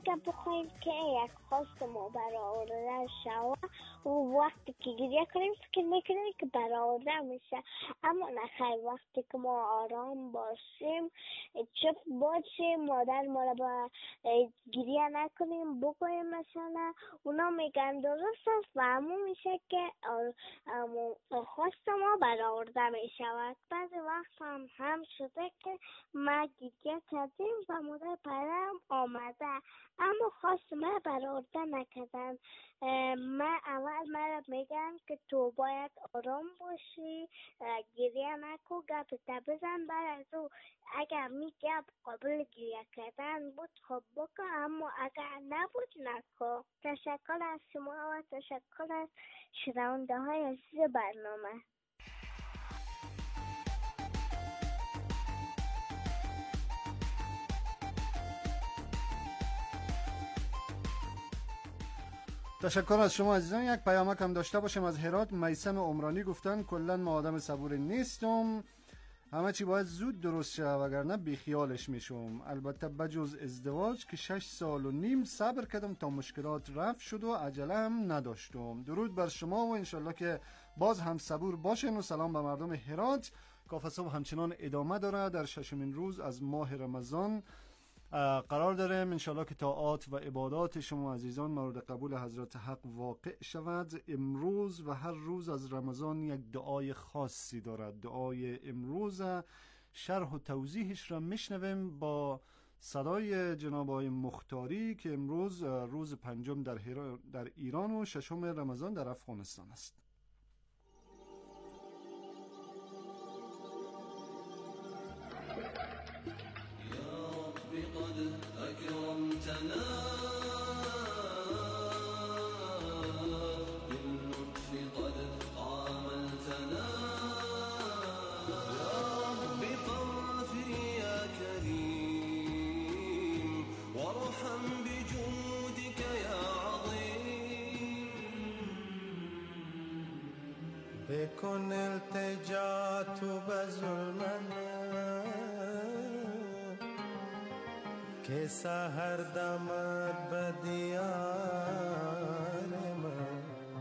اگر بخوایم که یک خواست ما برآورده شود و وقتی که گریه کنیم فکر میکنیم که برآورده میشه، اما نخیر، وقتی که ما آرام باشیم، چپ باشیم، مادر ما را با گریه نکنیم، بگویم مثلا اونا میگن درست است و همون میشه که خواست ما برآورده میشود. بعضی وقت هم شده که ما گریه کردیم و مادر پدرم آمده اما خواست ما برآورده نکردن. اول مرا میگن که تو باید آرام باشی، گریه نکو، گپ بزن. بعد از او اگر می گپ قابل گریه کردن بود خب بکن، اما اگر نبود نکو. تشکر از شما و تشکر از شنونده های عزیز برنامه. تشکر از شما عزیزان. یک پیامک هم داشته باشم از هرات. میثم عمرانی گفتن کلا ما آدم صبوری نیستم، همه چی باید زود درست شه وگرنه بیخیالش میشم. البته بجز ازدواج که 6 سال و نیم صبر کردم تا مشکلات رفع شد و عجله هم نداشتم. درود بر شما و انشالله که باز هم صبور باشین و سلام به مردم هرات. کافه صبح همچنان ادامه داره. در 6مین روز از ماه رمضان قرار داریم. انشالله که طاعات و عبادات شما عزیزان مورد قبول حضرت حق واقع شود. امروز و هر روز از رمضان یک دعای خاصی دارد. دعای امروز شرح و توضیحش را میشنویم با صدای جناب آقای مختاری که امروز روز 5 در ایران و 6 رمضان در افغانستان است. قد أكرمتنا باللطف قد عاملتنا يا رب فاغفر يا كريم وارحم بجودك يا عظيم بكن التجات بظلمنا که سحر دمد به دیار من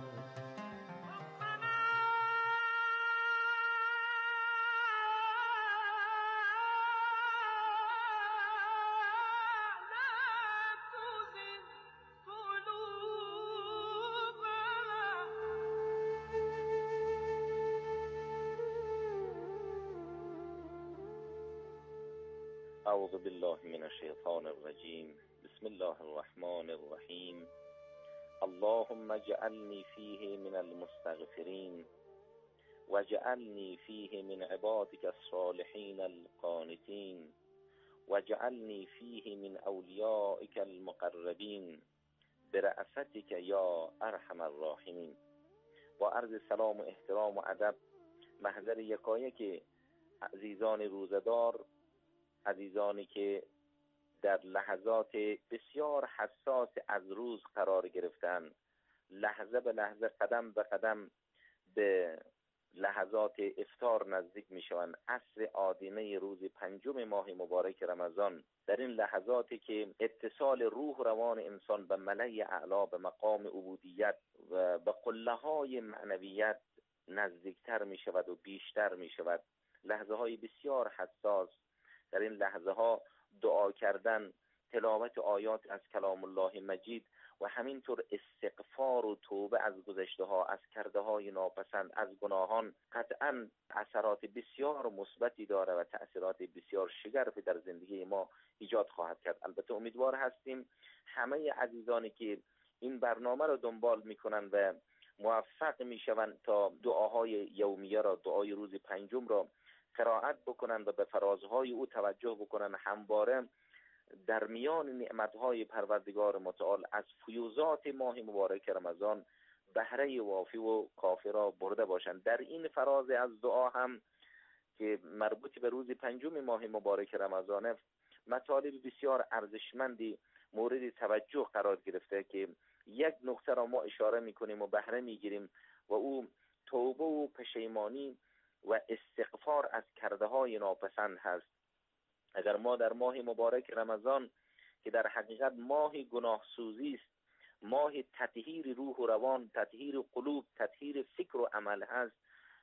اعوذ بالله من الشیطان الرجیم. بسم الله الرحمن الرحیم. اللهم اجعلني فيه من المستغفرين واجعلني فيه من عبادك الصالحين القانتين واجعلني فيه من أوليائك المقربين برأفتك یا ارحم الراحمین. با عرض سلام و احترام و ادب محضر یکایک عزیزان روزدار، عزیزانی که در لحظات بسیار حساس از روز قرار گرفتن، لحظه به لحظه قدم به قدم به لحظات افطار نزدیک می شوند. عصر آدینه روز 5 ماه مبارک رمضان، در این لحظاتی که اتصال روح روان انسان به ملأ اعلی، به مقام عبودیت و به قله‌های معنویت نزدیکتر می شود و بیشتر می شود. لحظه های بسیار حساس. در این لحظه ها دعا کردن، تلاوت آیات از کلام الله مجید و همینطور استغفار و توبه از گذشته ها، از کرده های ناپسند، از گناهان قطعا اثرات بسیار مثبتی داره و تأثیرات بسیار شگرفی در زندگی ما ایجاد خواهد کرد. البته امیدوار هستیم همه عزیزانی که این برنامه را دنبال میکنن و موفق میشوند تا دعاهای یومیه را، دعای روز 5 را قرائت بکنن و به فرازهای او توجه بکنن، همواره در میان نعمتهای پروردگار متعال از فیوزات ماه مبارک رمضان بهره وافی و کافی را برده باشند. در این فراز از دعا هم که مربوط به روز 5 ماه مبارک رمضان، مطالب بسیار ارزشمندی مورد توجه قرار گرفته که یک نقطه را ما اشاره میکنیم و بهره میگیریم و او توبه و پشیمانی و استغفار از کرده های ناپسند هست. اگر ما در ماه مبارک رمضان که در حقیقت ماه گناه سوزی است، ماه تطهیر روح و روان، تطهیر قلوب، تطهیر فکر و عمل هست،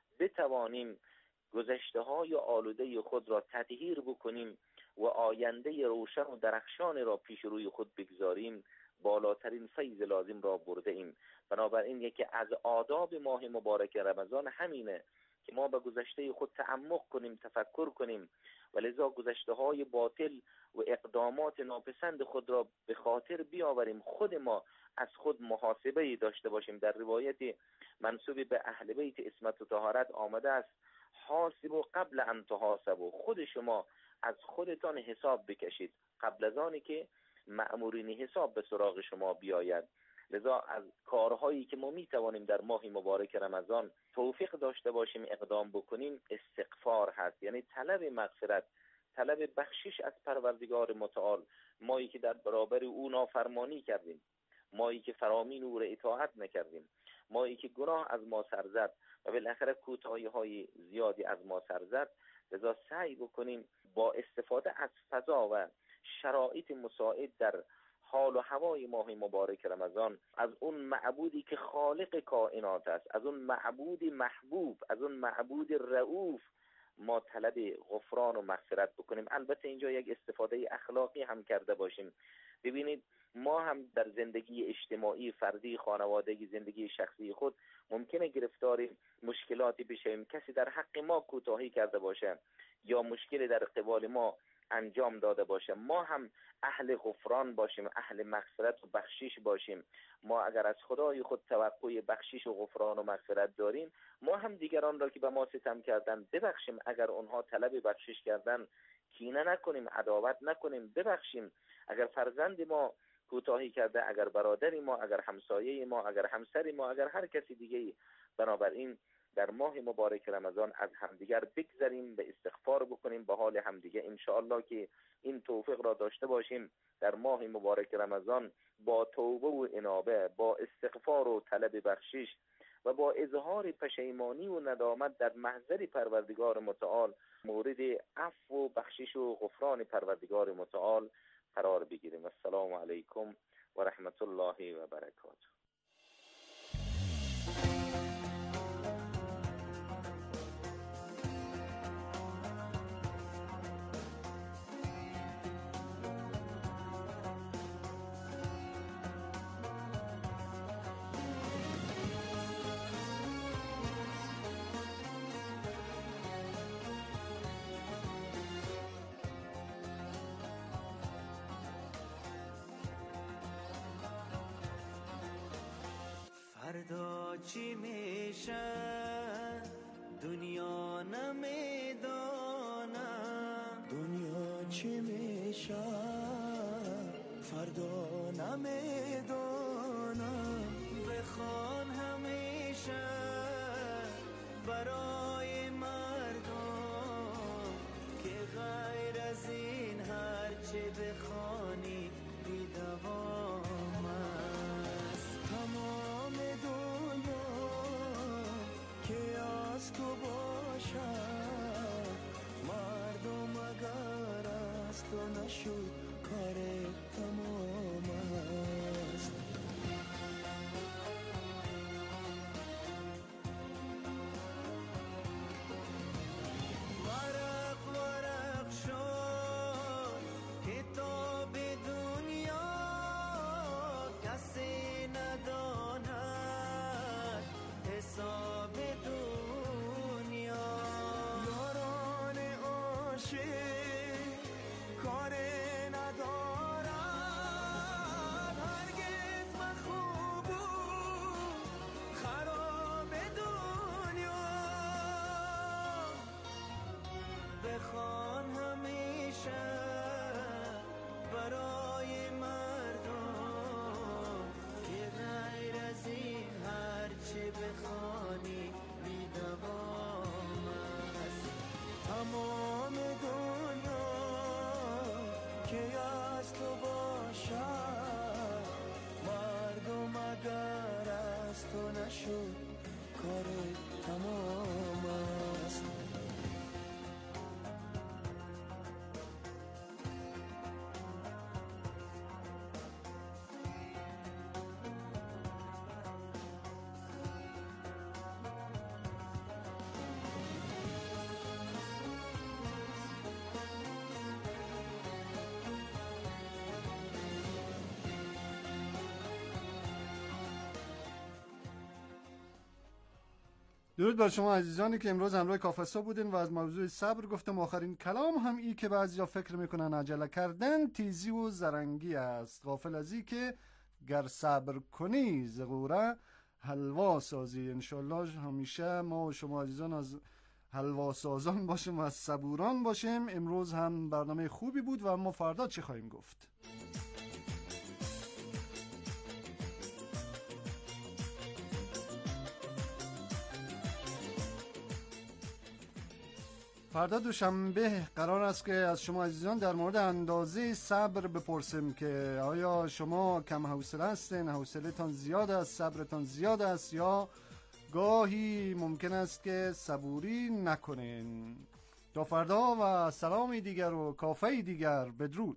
بتوانیم گذشته‌های آلوده خود را تطهیر بکنیم و آینده روشن و درخشان را پیش روی خود بگذاریم، بالاترین فیض لازم را برده ایم. بنابراین یکی از آداب ماه مبارک رمضان همینه که ما به گذشته خود تعمق کنیم، تفکر کنیم و لذا گذشته‌های باطل و اقدامات ناپسند خود را به خاطر بیاوریم. خود ما از خود محاسبه داشته باشیم. در روایت منسوب به اهل بیت عصمت و طهارت آمده است: حاسبوا قبل ان تحاسبوا. خود شما از خودتان حساب بکشید قبل از آنی که مأمورین حساب به سراغ شما بیاید. لذا از کارهایی که ما میتوانیم در ماه مبارک رمضان توفیق داشته باشیم اقدام بکنیم، استغفار هست، یعنی طلب مغفرت، طلب بخشش از پروردگار متعال. مایی که در برابر او نافرمانی کردیم، مایی که فرامین او را اطاعت نکردیم، مایی که گناه از ما سر زد و بالاخره کوتاهی‌های زیادی از ما سر زد. لذا سعی بکنیم با استفاده از فضا و شرایط مساعد در حال و هوای ماه مبارک رمضان از اون معبودی که خالق کائنات است، از اون معبود محبوب، از اون معبود رؤوف ما طلب غفران و مغفرت بکنیم. البته اینجا یک استفاده اخلاقی هم کرده باشیم. ببینید ما هم در زندگی اجتماعی، فردی، خانوادگی، زندگی شخصی خود ممکنه گرفتار مشکلاتی بشیم. کسی در حق ما کوتاهی کرده باشه یا مشکلی در قبال ما انجام داده باشه، ما هم اهل غفران باشیم، اهل مغفرت و بخشش باشیم. ما اگر از خدای خود توقع بخشش و غفران و مغفرت داریم، ما هم دیگران را که به ما ستم کردن ببخشیم. اگر اونها طلب بخشش کردن کینه نکنیم، عداوت نکنیم، ببخشیم. اگر فرزند ما کوتاهی کرده، اگر برادری ما، اگر همسایه ما، اگر همسر ما، اگر هر کسی دیگه. بنابراین در ماه مبارک رمضان از همدیگر بگذریم، به استغفار بکنیم به حال همدیگه. انشاءالله که این توفیق را داشته باشیم در ماه مبارک رمضان با توبه و انابه، با استغفار و طلب بخشش و با اظهار پشیمانی و ندامت در محضر پروردگار متعال مورد عفو و بخشش و غفران پروردگار متعال قرار بگیریم. السلام علیکم و رحمت الله و برکاته. فردا چی میشه دنیا نمیدانم، دنیا چی میشه فردا نمیدانم. بخوان همیشه برای مردم که غیر از این هرچه بخوانی بی دوام است. تمام دنیا که از تو باشد، مردم اگر از تو نشد کار تمام است. ورق ورق شد کتاب دنیا، کسی نداند حساب دنیا. یاران عاشق کار ندارد، هرگز مخوب و خراب دنیا. بخوان همیشه برای مردم که غیر از این هرچه بخوانی بی دوام است. تمام دنیا که از تو باشد، مردم اگر از تو نشد کار تمام است. درود بر شما عزیزانی که امروز همراه کافسا بودین و از موضوع صبر گفتم. آخرین کلام هم ای که بعضیا فکر میکنن عجله کردن تیزی و زرنگی است، غافل از ای که گر صبر کنی زغوره حلوا سازی. انشالله همیشه ما و شما عزیزان از حلوا سازان باشیم و از صبوران باشیم. امروز هم برنامه خوبی بود و ما فردا چه خواهیم گفت؟ فردا دوشنبه قرار است که از شما عزیزان در مورد اندازه صبر بپرسیم که آیا شما کم حوصله هستین، حوصله تان زیاد است، صبرتان زیاد است، یا گاهی ممکن است که صبوری نکنین. تا فردا و سلامی دیگر و کافه دیگر. بدرود.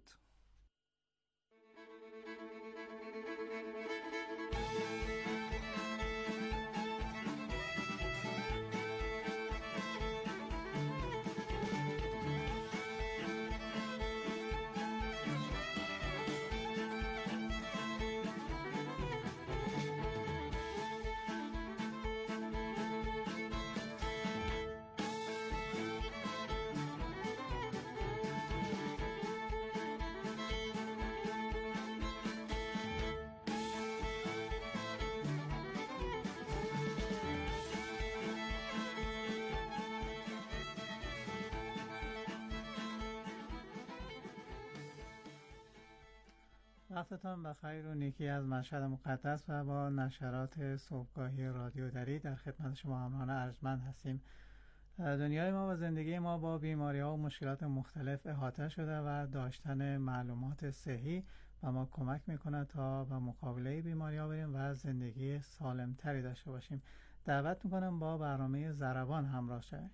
وقتتان بخیر و نیکی از مشهد مقدس و با نشرات صبحگاهی رادیو دری در خدمت شما همراهان ارجمند هستیم. دنیای ما و زندگی ما با بیماری‌ها و مشکلات مختلف احاطه شده و داشتن معلومات صحی به ما کمک میکنه تا به مقابله بیماری‌ها بریم و زندگی سالمتری داشته باشیم. دعوت میکنم با برنامه ضربان همراه شوید.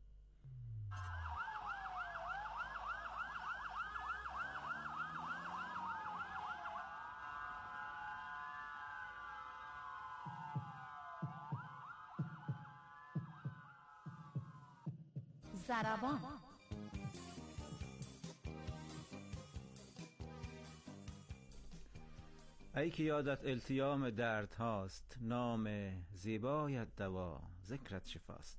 ضربان. ای که یادت التیام درد هاست، نام زیبایت دوا، ذکرت شفاست.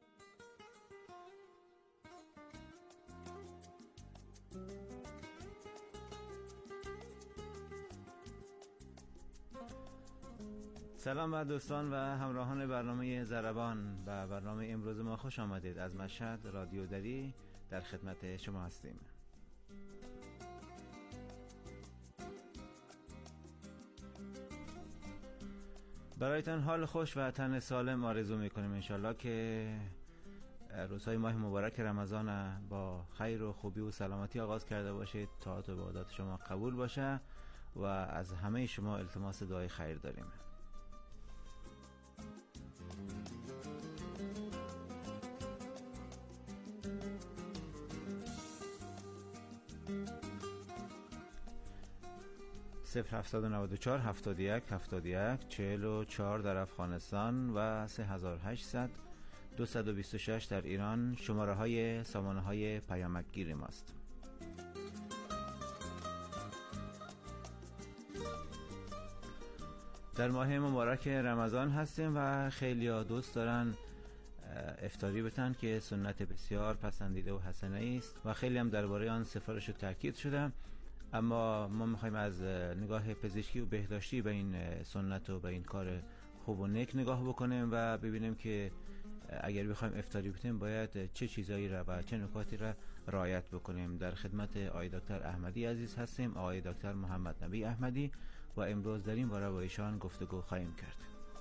سلام بر دوستان و همراهان برنامه ضربان. به برنامه امروز ما خوش آمدید. از مشهد رادیو دری در خدمت شما هستیم. برایتان حال خوش و تن سالم آرزو میکنیم. انشالله که روزهای ماه مبارک رمضان با خیر و خوبی و سلامتی آغاز کرده باشید. طاعت و عبادات شما قبول باشه و از همه شما التماس دعای خیر داریم. صفر 794 71 71 44 در افغانستان و 3800 226 در ایران شماره های سامانه های پیامک گیر ماست. در ماه مبارک رمضان هستیم و خیلی ها دوست دارن افطاری بتن که سنت بسیار پسندیده و حسنه است و خیلی هم درباره آن سفارش و تاکید شده. اما ما میخوایم از نگاه پزشکی و بهداشتی به این سنت و به این کار خوب و نیک نگاه بکنیم و ببینیم که اگر بخوایم افطاری بتیم باید چه چیزایی را و چه نکاتی را رعایت بکنیم. در خدمت آقای دکتر احمدی عزیز هستیم، آقای دکتر محمد نبی احمدی، و امروز در این باره با ایشان گفتگو خواهیم کرد.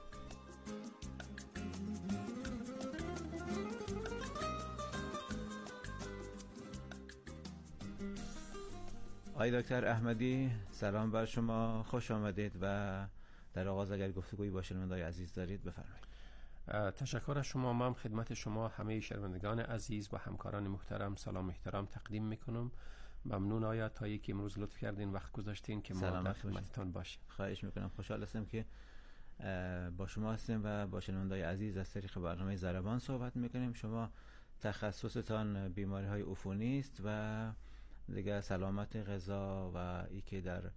آقای دکتر احمدی سلام بر شما، خوش آمدید و در آغاز اگر گفتگویی با شنوندگان عزیز دارید بفرمایید. تشکر از شما. من خدمت شما همه شنوندگان عزیز و همکاران محترم سلام احترام تقدیم میکنم. ممنون آیا تا یکی امروز لطف کردین وقت گذاشتین که ما در خدمتتون باشیم. خواهش میکنم. خوشحال هستم که با شما هستیم و با شنوندگان عزیز از طریق برنامه ضربان صحبت میکنیم. شما تخصصتان بیماری های عفونی است و دیگه سلامت غذا و ای که در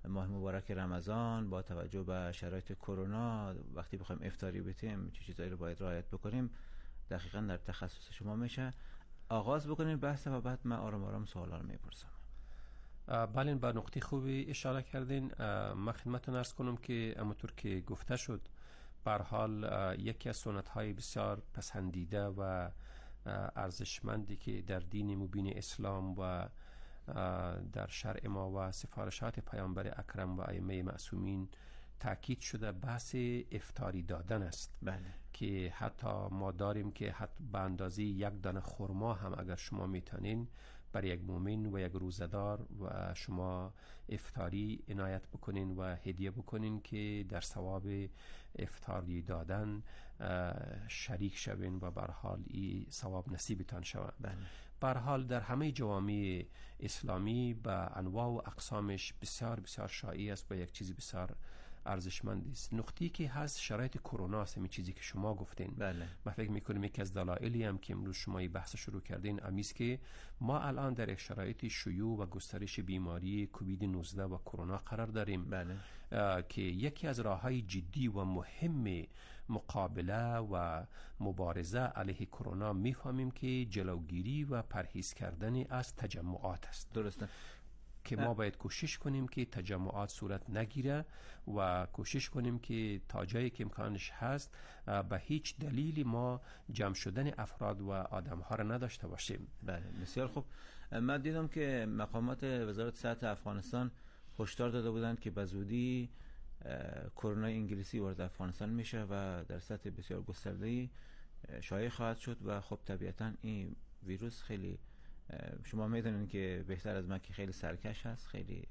ماه مبارک رمضان با توجه به شرایط کرونا وقتی بخوایم افطاری بتیم چه چیزایی رو باید رعایت بکنیم، دقیقاً در تخصص شما میشه. آغاز بکنیم بحث و بعد من آرام آرام سوالا رو میپرسم. بله، با نقطه خوبی اشاره کردین. من خدمتتون عرض کنم که همونطور که گفته شد به هر حال یکی از سنت‌های بسیار پسندیده و ارزشمندی که در دین مبین اسلام و در شرع ما و سفارشات پیامبر اکرم و ائمه معصومین تاکید شده بحث افطاری دادن است. بله. که حتی ما داریم که حتی به اندازه 1 دانه خرما هم اگر شما میتونین برای یک مومن و یک روزدار و شما افطاری عنایت بکنین و هدیه بکنین که در ثواب افطاری دادن شریک شوین و به هر حال این ثواب نصیبتان شود. به هر حال در همه جوامع اسلامی به انواع و اقسامش بسیار بسیار شایع است و یک چیزی بسیار ارزشمند است. نقطه‌ای که هست شرایط کرونا است، همین چیزی که شما گفتین. بله. من فکر می‌کنم یکی از دلایلی هم که امروز شما این بحث شروع کردین امیست که ما الان در یک شرایط شیوع و گسترش بیماری کووید 19 و کرونا قرار داریم. بله. که یکی از راه‌های جدی و مهم مقابله و مبارزه علیه کرونا می‌فهمیم که جلوگیری و پرهیز کردن از تجمعات است. درسته. که ما باید کوشش کنیم که تجمعات صورت نگیره و کوشش کنیم که تا جایی که امکانش هست به هیچ دلیلی ما جمع شدن افراد و آدم‌ها را نداشته باشیم. بله، بسیار خوب. من دیدم که مقامات وزارت صحت افغانستان هشدار داده بودند که به زودی کرونا انگلیسی وارد افغانستان میشه و در سطح بسیار گسترده‌ای شایع خواهد شد و خب طبیعتاً این ویروس خیلی شما میدونین که بهتر از من که خیلی سرکش هست، خیلی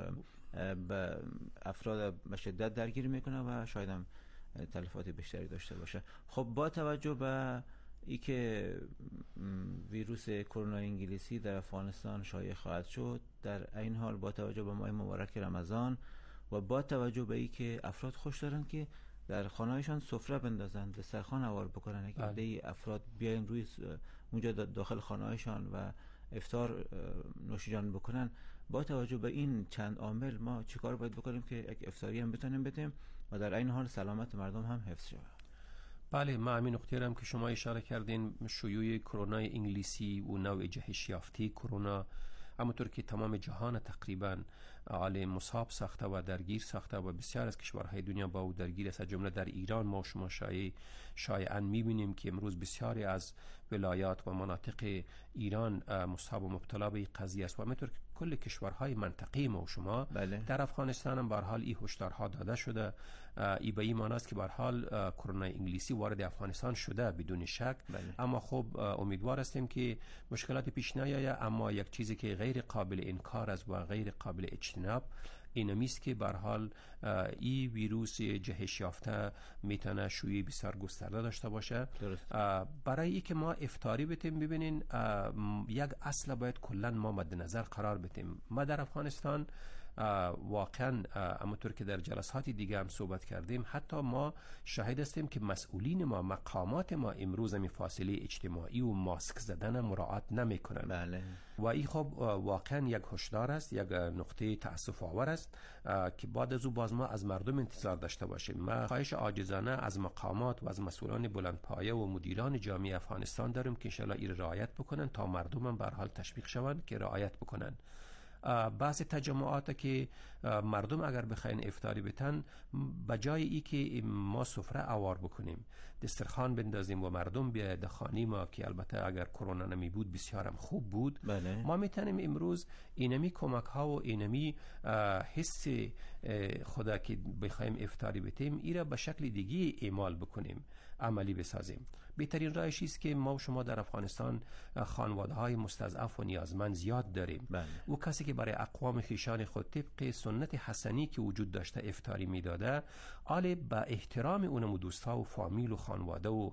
به افراد به شدت درگیر میکنه و شاید هم تلفات بیشتری داشته باشه. خب با توجه به ای که ویروس کرونا انگلیسی در افغانستان شایع خواهد شد، در این حال با توجه به ماه مبارک رمضان و با توجه به ای که افراد خوش دارن که در خانه‌هایشان سفره بندازن، دسترخوان هوار بکنن، اگه افراد بیاین روی اونجا داخل خانه‌هایشان و افطار نوشیجان بکنن، با توجه به این چند عامل ما چیکار باید بکنیم که یک افطاری هم بتونیم بدیم و در این حال سلامت مردم هم حفظ شود؟ بله، ما همین نکته هم که شما اشاره کردین، شیوع کرونا انگلیسی و نوع جهش یافته کرونا همونطور که تمام جهان تقریبا عالم مصاب ساخته و درگیر ساخته و بسیار از کشورهای دنیا با او درگیر است. جمله در ایران ما شما شایعاً می‌بینیم که امروز بسیاری از ولایات و مناطق ایران مصاب و مبتلا به این قضیه است و همونطور که کل کشورهای منطقه ما و شما بله. در افغانستان هم به هر حال این هشدارها داده شده. ای به این معنی است که به هر حال کرونا انگلیسی وارد افغانستان شده بدون شک. بله. اما خب امیدوار هستیم که مشکلات پیش نیاید، اما یک چیزی که غیر قابل انکار است و غیر قابل اجتناب این است که به هر حال این ویروس جهش یافته میتونه شیوع بسیار گسترده داشته باشه. برای اینکه ما افطاری بتیم، ببینین یک اصل باید کلا ما مد نظر قرار بدیم. ما در افغانستان واقعا همونطور که در جلسات دیگه هم صحبت کردیم، حتی ما شاهد هستیم که مسئولین ما، مقامات ما امروز می فاصله اجتماعی و ماسک زدن مراعات نمی کنن. بله. و این خب واقعا یک هشدار است، یک نقطه تأسف آور است که بعد از او باز ما از مردم انتظار داشته باشیم. ما خواهش عاجزانه از مقامات و از مسئولان بلندپایه و مدیران جامعه افغانستان داریم که ان شاء الله این رعایت بکنن تا مردم هم به هر حال تشویق شوند که رعایت بکنن. بعض تجمعات که مردم اگر بخواین افطاری بتن، بجای ای که ما سفره عوار بکنیم، دسترخوان بندازیم و مردم بیاید در خانه ما، که البته اگر کرونا نمی بود بسیارم خوب بود. بله. ما میتونیم امروز اینمی کمک ها و اینمی حس خدا که بخوایم افطاری بتیم ایره به شکل دیگه اعمال بکنیم، عملی بسازیم. بهترین راهش است که ما و شما در افغانستان خانواده‌های مستضعف و نیازمند زیاد داریم. بله. و کسی که برای اقوام خویشان خود طبق سنت حسنی که وجود داشته افطاری میداده، آل با احترام اونم دوستا و فامیل و خانواده و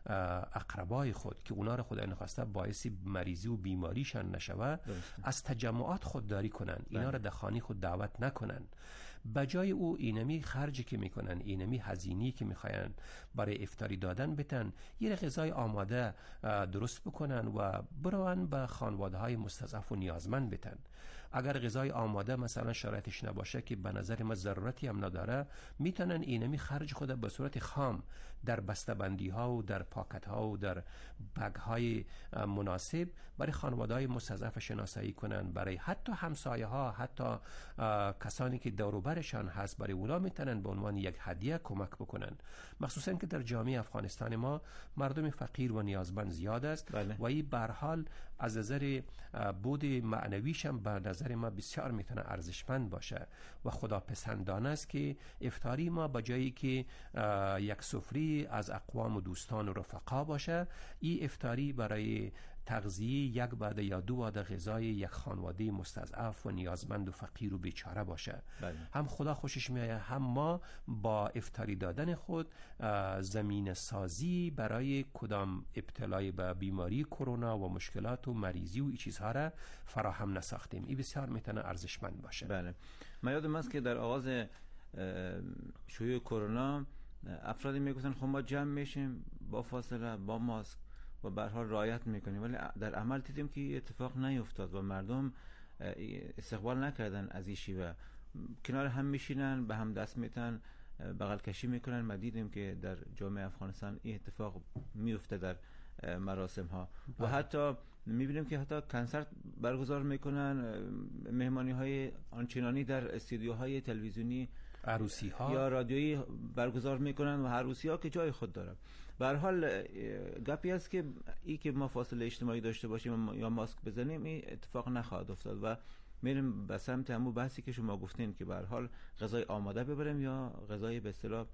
اقربای خود که اونا رو خدای نخواسته باعث مریضی و بیماریشان نشوه، از تجمعات خودداری کنن، اینا رو در خانه خود دعوت نکنن. بجای او اینمی خرجی که میکنن، اینمی هزینه‌ای که میخواین برای افطاری دادن بتن، یه غذای آماده درست بکنن و بروان به خانواده‌های مستضعف و نیازمند بتن. اگر غذای آماده مثلا شرایطش نباشه که به نظر ما ضرورتی هم نداره، میتونن اینمی خرج خود به صورت خام در بسته‌بندی ها و در پاکت ها و در بگ های مناسب برای خانواده‌های مستضعف شناسایی کنن، برای حتی همسایه ها، حتی کسانی که دور و برشان هست، برای اونا میتونن به عنوان یک هدیه کمک بکنن. مخصوصا که در جامعه افغانستان ما مردم فقیر و نیازمند زیاد است. بله. و این به هر حال از نظر بود معنویش هم به نظر ما بسیار میتونه ارزشمند باشه و خداپسندانه است که افطاری ما به جایی که یک سفره از اقوام و دوستان و رفقا باشه، این افطاری برای تغذیه یک وعده یا دو وعده غذای یک خانواده مستضعف و نیازمند و فقیر و بیچاره باشه. بله. هم خدا خوشش میاد، هم ما با افطاری دادن خود زمین سازی برای کدام ابتلای به بیماری کرونا و مشکلات و مریضی و این چیزها را فراهم نساختیم. این بسیار میتونه ارزشمند باشه. بله. من یادم است که در آغاز شیوع کرونا افرادی میگفتن خب ما جمع میشیم با فاصله، با ماسک و به هر حال رعایت میکنیم، ولی در عمل دیدیم که اتفاق نیفتاد و مردم استقبال نکردن از این شیوه. کنار هم میشینن، به هم دست میتن، بغل کشی میکنن. ما دیدیم که در جامعه افغانستان این اتفاق میفته در مراسم ها و حتی میبینیم که حتی کنسرت برگزار میکنن، مهمانی های آنچنانی در استودیوهای تلویزیونی، عروسی ها یا رادیویی برگزار میکنن و عروسی ها که جای خود داره. به هر حال گپی است که ای که ما فاصله اجتماعی داشته باشیم یا ماسک بزنیم، این اتفاق نخواهد افتاد و میریم به سمت همون بحثی که شما گفتین که به هر حال غذای آماده ببریم یا غذای به اصطلاح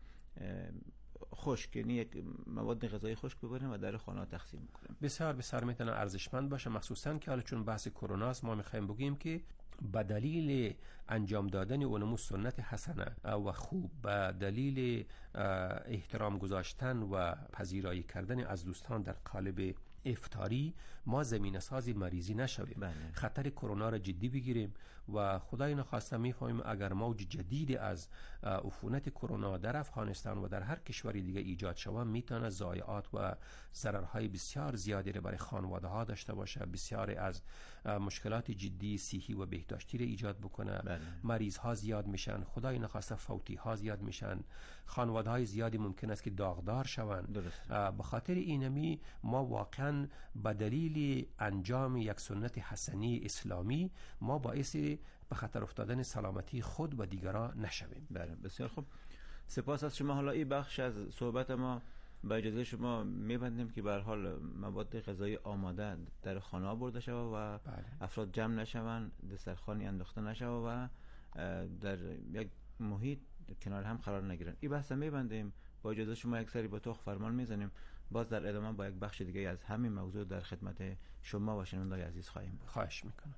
خشک، یعنی یک مواد غذایی خشک ببریم و در خانه تقسیم کنیم. بسیار بسیار میتونه ارزشمند باشه، مخصوصا که حالا چون بحث کرونا است ما میخوایم بگیم که به دلیل انجام دادن اونمو سنت حسنه و خوب، به دلیل احترام گذاشتن و پذیرایی کردن از دوستان در قالب افطاری، ما زمینه سازی مریضی نشویم. بله. خطر کرونا را جدی بگیریم و خدای نخواسته میفهمیم اگر موج جدید از عفونت کرونا در افغانستان و در هر کشوری دیگه ایجاد شود، میتونه ضایعات و ضررهای بسیار زیادی را برای خانواده ها داشته باشه، بسیار از مشکلات جدی صحی و بهداشتی را ایجاد بکنه. بله. مریض ها زیاد میشن، خدای نخواسته فوتی ها زیاد میشن، خانواده های زیادی ممکن است که داغدار شوند. به خاطر اینمی ما واقعا به دلیل انجام یک سنت حسنی اسلامی ما باعث به خطر افتادن سلامتی خود و دیگران نشویم. بله، بسیار خوب. سپاس از شما. حالا این بخش از صحبت ما با اجازه شما میبندیم که به هر حال مواد غذایی آماده در خانه برده شود و افراد جمع نشوند، دسترخوانی انداخته نشود و در یک محیط کنار هم قرار نگیرن. این بحث میبندیم. با اجازه شما یک سری با توخ فرمان میزنیم. باز در ادامه با یک بخش دیگه از همین موضوع در خدمت شما و شنونده‌های عزیز خواهیم بود. خواهش میکنم.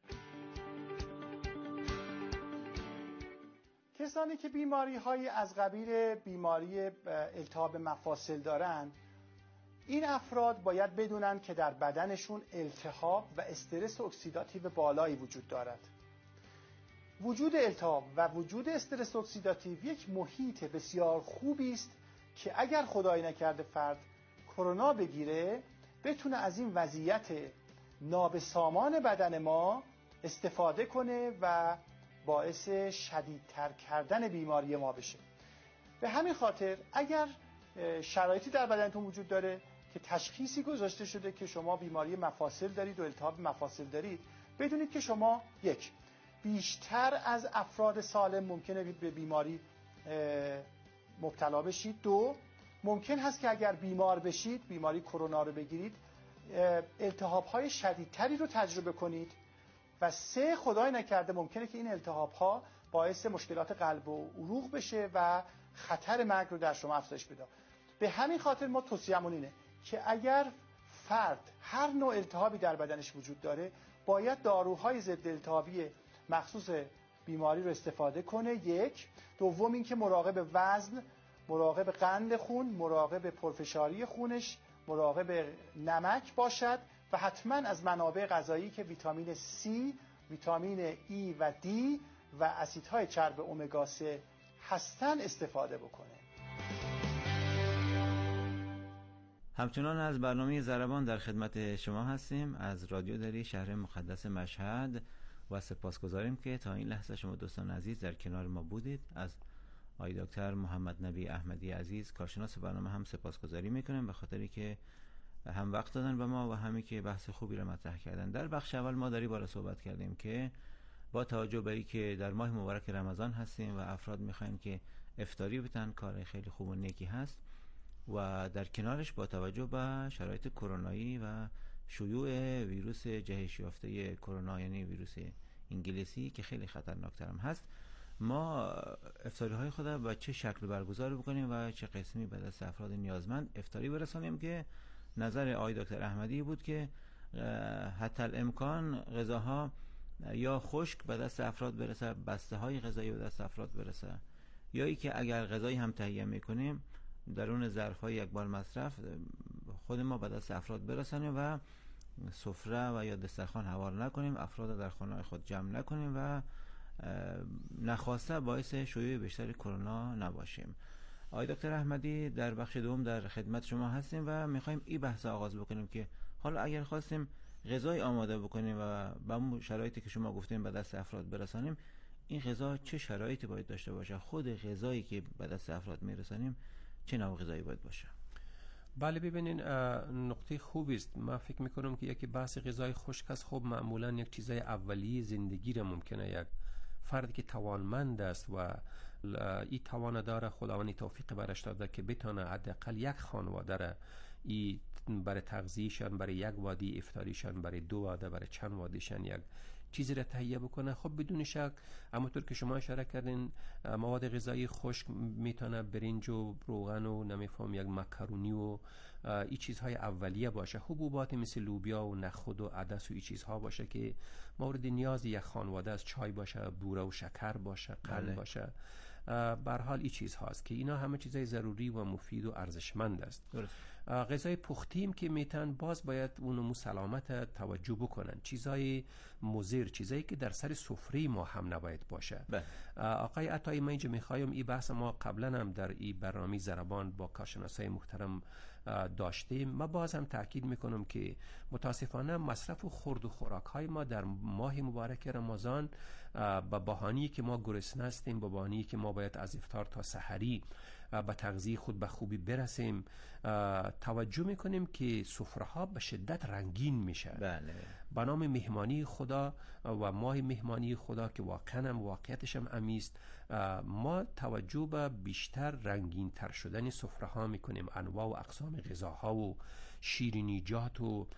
کسانی که بیماری‌های از قبیل بیماری التهاب مفاصل دارند، این افراد باید بدونن که در بدنشون التهاب و استرس اکسیداتیو بالایی وجود دارد. وجود التهاب و وجود استرس اکسیداتیو یک محیط بسیار خوبی است که اگر خدای نکرده فرد کرونا بگیره، بتونه از این وضعیت نابسامان بدن ما استفاده کنه و باعث شدیدتر کردن بیماری ما بشه. به همین خاطر اگر شرایطی در بدنتون وجود داره که تشخیصی گذاشته شده که شما بیماری مفاصل دارید و التهاب مفاصل دارید، بدونید که شما یک، بیشتر از افراد سالم ممکنه به بیماری مبتلا بشید. دو، ممکن هست که اگر بیمار بشید، بیماری کرونا رو بگیرید، التهاب‌های شدیدتری رو تجربه کنید. و سه، خدای نکرده ممکنه که این التهاب‌ها باعث مشکلات قلب و عروق بشه و خطر مرگ رو در شما افزایش بده. به همین خاطر ما توصیه‌مون اینه که اگر فرد هر نوع التهابی در بدنش وجود داره، باید داروهای ضد التهابی مخصوص بیماری رو استفاده کنه. یک. دوم اینکه مراقب وزن، مراقب قند خون، مراقب پرفشاری خونش، مراقب نمک باشد و حتما از منابع غذایی که ویتامین C، ویتامین E و D و اسیدهای چرب امگا 3 هستن استفاده بکنه. همچنان از برنامه ضربان در خدمت شما هستیم از رادیو دری شهر مقدس مشهد و سپاسگزاریم که تا این لحظه شما دوستان عزیز در کنار ما بودید. از آقای دکتر محمد نبی احمدی عزیز کارشناس برنامه هم سپاسگزاری میکنیم به خاطری که هم وقت دادن به ما و همین که بحث خوبی را مطرح کردن. در بخش اول ما درباره صحبت کردیم که با توجه به اینکه در ماه مبارک رمضان هستیم و افراد میخواین که افطاری بتن، کار خیلی خوب و نیکی هست و در کنارش با توجه به شرایط کرونایی و شیوع ویروس جهش یافته کرونا یعنی ویروس انگلیسی که خیلی خطرناکتر هم هست، ما افطاری های خود با چه شکل برگزار بکنیم و چه قسمی به دست افراد نیازمند افطاری برسانیم که نظر آقای دکتر احمدی بود که حتی الامکان غذاها یا خشک به دست افراد برسه، بسته های غذایی به دست افراد برسه، یا ای که اگر غذایی هم تهیه میکنیم درون ظرف های یک بار مصرف خود ما به دست افراد برسانیم و سفره و یا دسترخوان هوار نکنیم، افراد در خانه خود جمع نکنیم و نخواسته باعث شیوع بیشتر کرونا نباشیم. آقای دکتر احمدی در بخش دوم در خدمت شما هستیم و میخوایم این بحث آغاز بکنیم که حالا اگر خواستیم غذای آماده بکنیم و با اون شرایطی که شما گفتیم به دست افراد برسانیم، این غذا چه شرایطی باید داشته باشه؟ خود غذایی که به دست افراد میرسانیم چه نوع غذایی باید باشه؟ بله ببینین نقطه خوبی است. من فکر میکنم که یکی بحث غذای خشک است. خب معمولا یک چیزای اولیه زندگی را ممکنه یک فردی که توانمند است و این توان داره، خداوند توفیق برش داده که بتونه حداقل یک خانواده را ای برای تغذیه‌شان، برای یک وادی افطاریشان، برای دو واده، برای چند وادیشان یک چیزی را تهیه بکنه. خب بدون شک همونطور که شما اشاره کردین مواد غذایی خشک میتونه برنج و روغن و نمیفهم یک مکرونی و این چیزهای اولیه باشه، حبوبات مثل لوبیا و نخود و عدس و این چیزها باشه که مورد نیاز یک خانواده از چای باشه، بوره و شکر باشه، قند باشه. به هر حال این چیز هاست که اینا همه چیزای ضروری و مفید و ارزشمند است. غذای پختیم که میتن باز باید اونو سلامت توجه بکنن، چیزای مضر، چیزایی که در سر سفره ما هم نباید باشه. آقای عطایی، من اینجا میخوایم این بحث ما قبلا هم در این برنامه ضربان با کارشناسای محترم داشتیم. ما باز هم تاکید میکنم که متاسفانه مصرف و خورد و خوراک های ما در ماه مبارک رمضان با بهانه‌ای که ما گرسنه هستیم، با بهانه‌ای که ما باید از افطار تا سحری به تغذیه خود به خوبی برسیم، توجه میکنیم که سفره ها به شدت رنگین میشه. بله. به نام مهمانی خدا و ماه مهمانی خدا که واقعا هم واقعیتش هم امیست، ما توجه به بیشتر رنگین تر شدن سفره ها میکنیم. انواع و اقسام غذاها و شیرینیجات و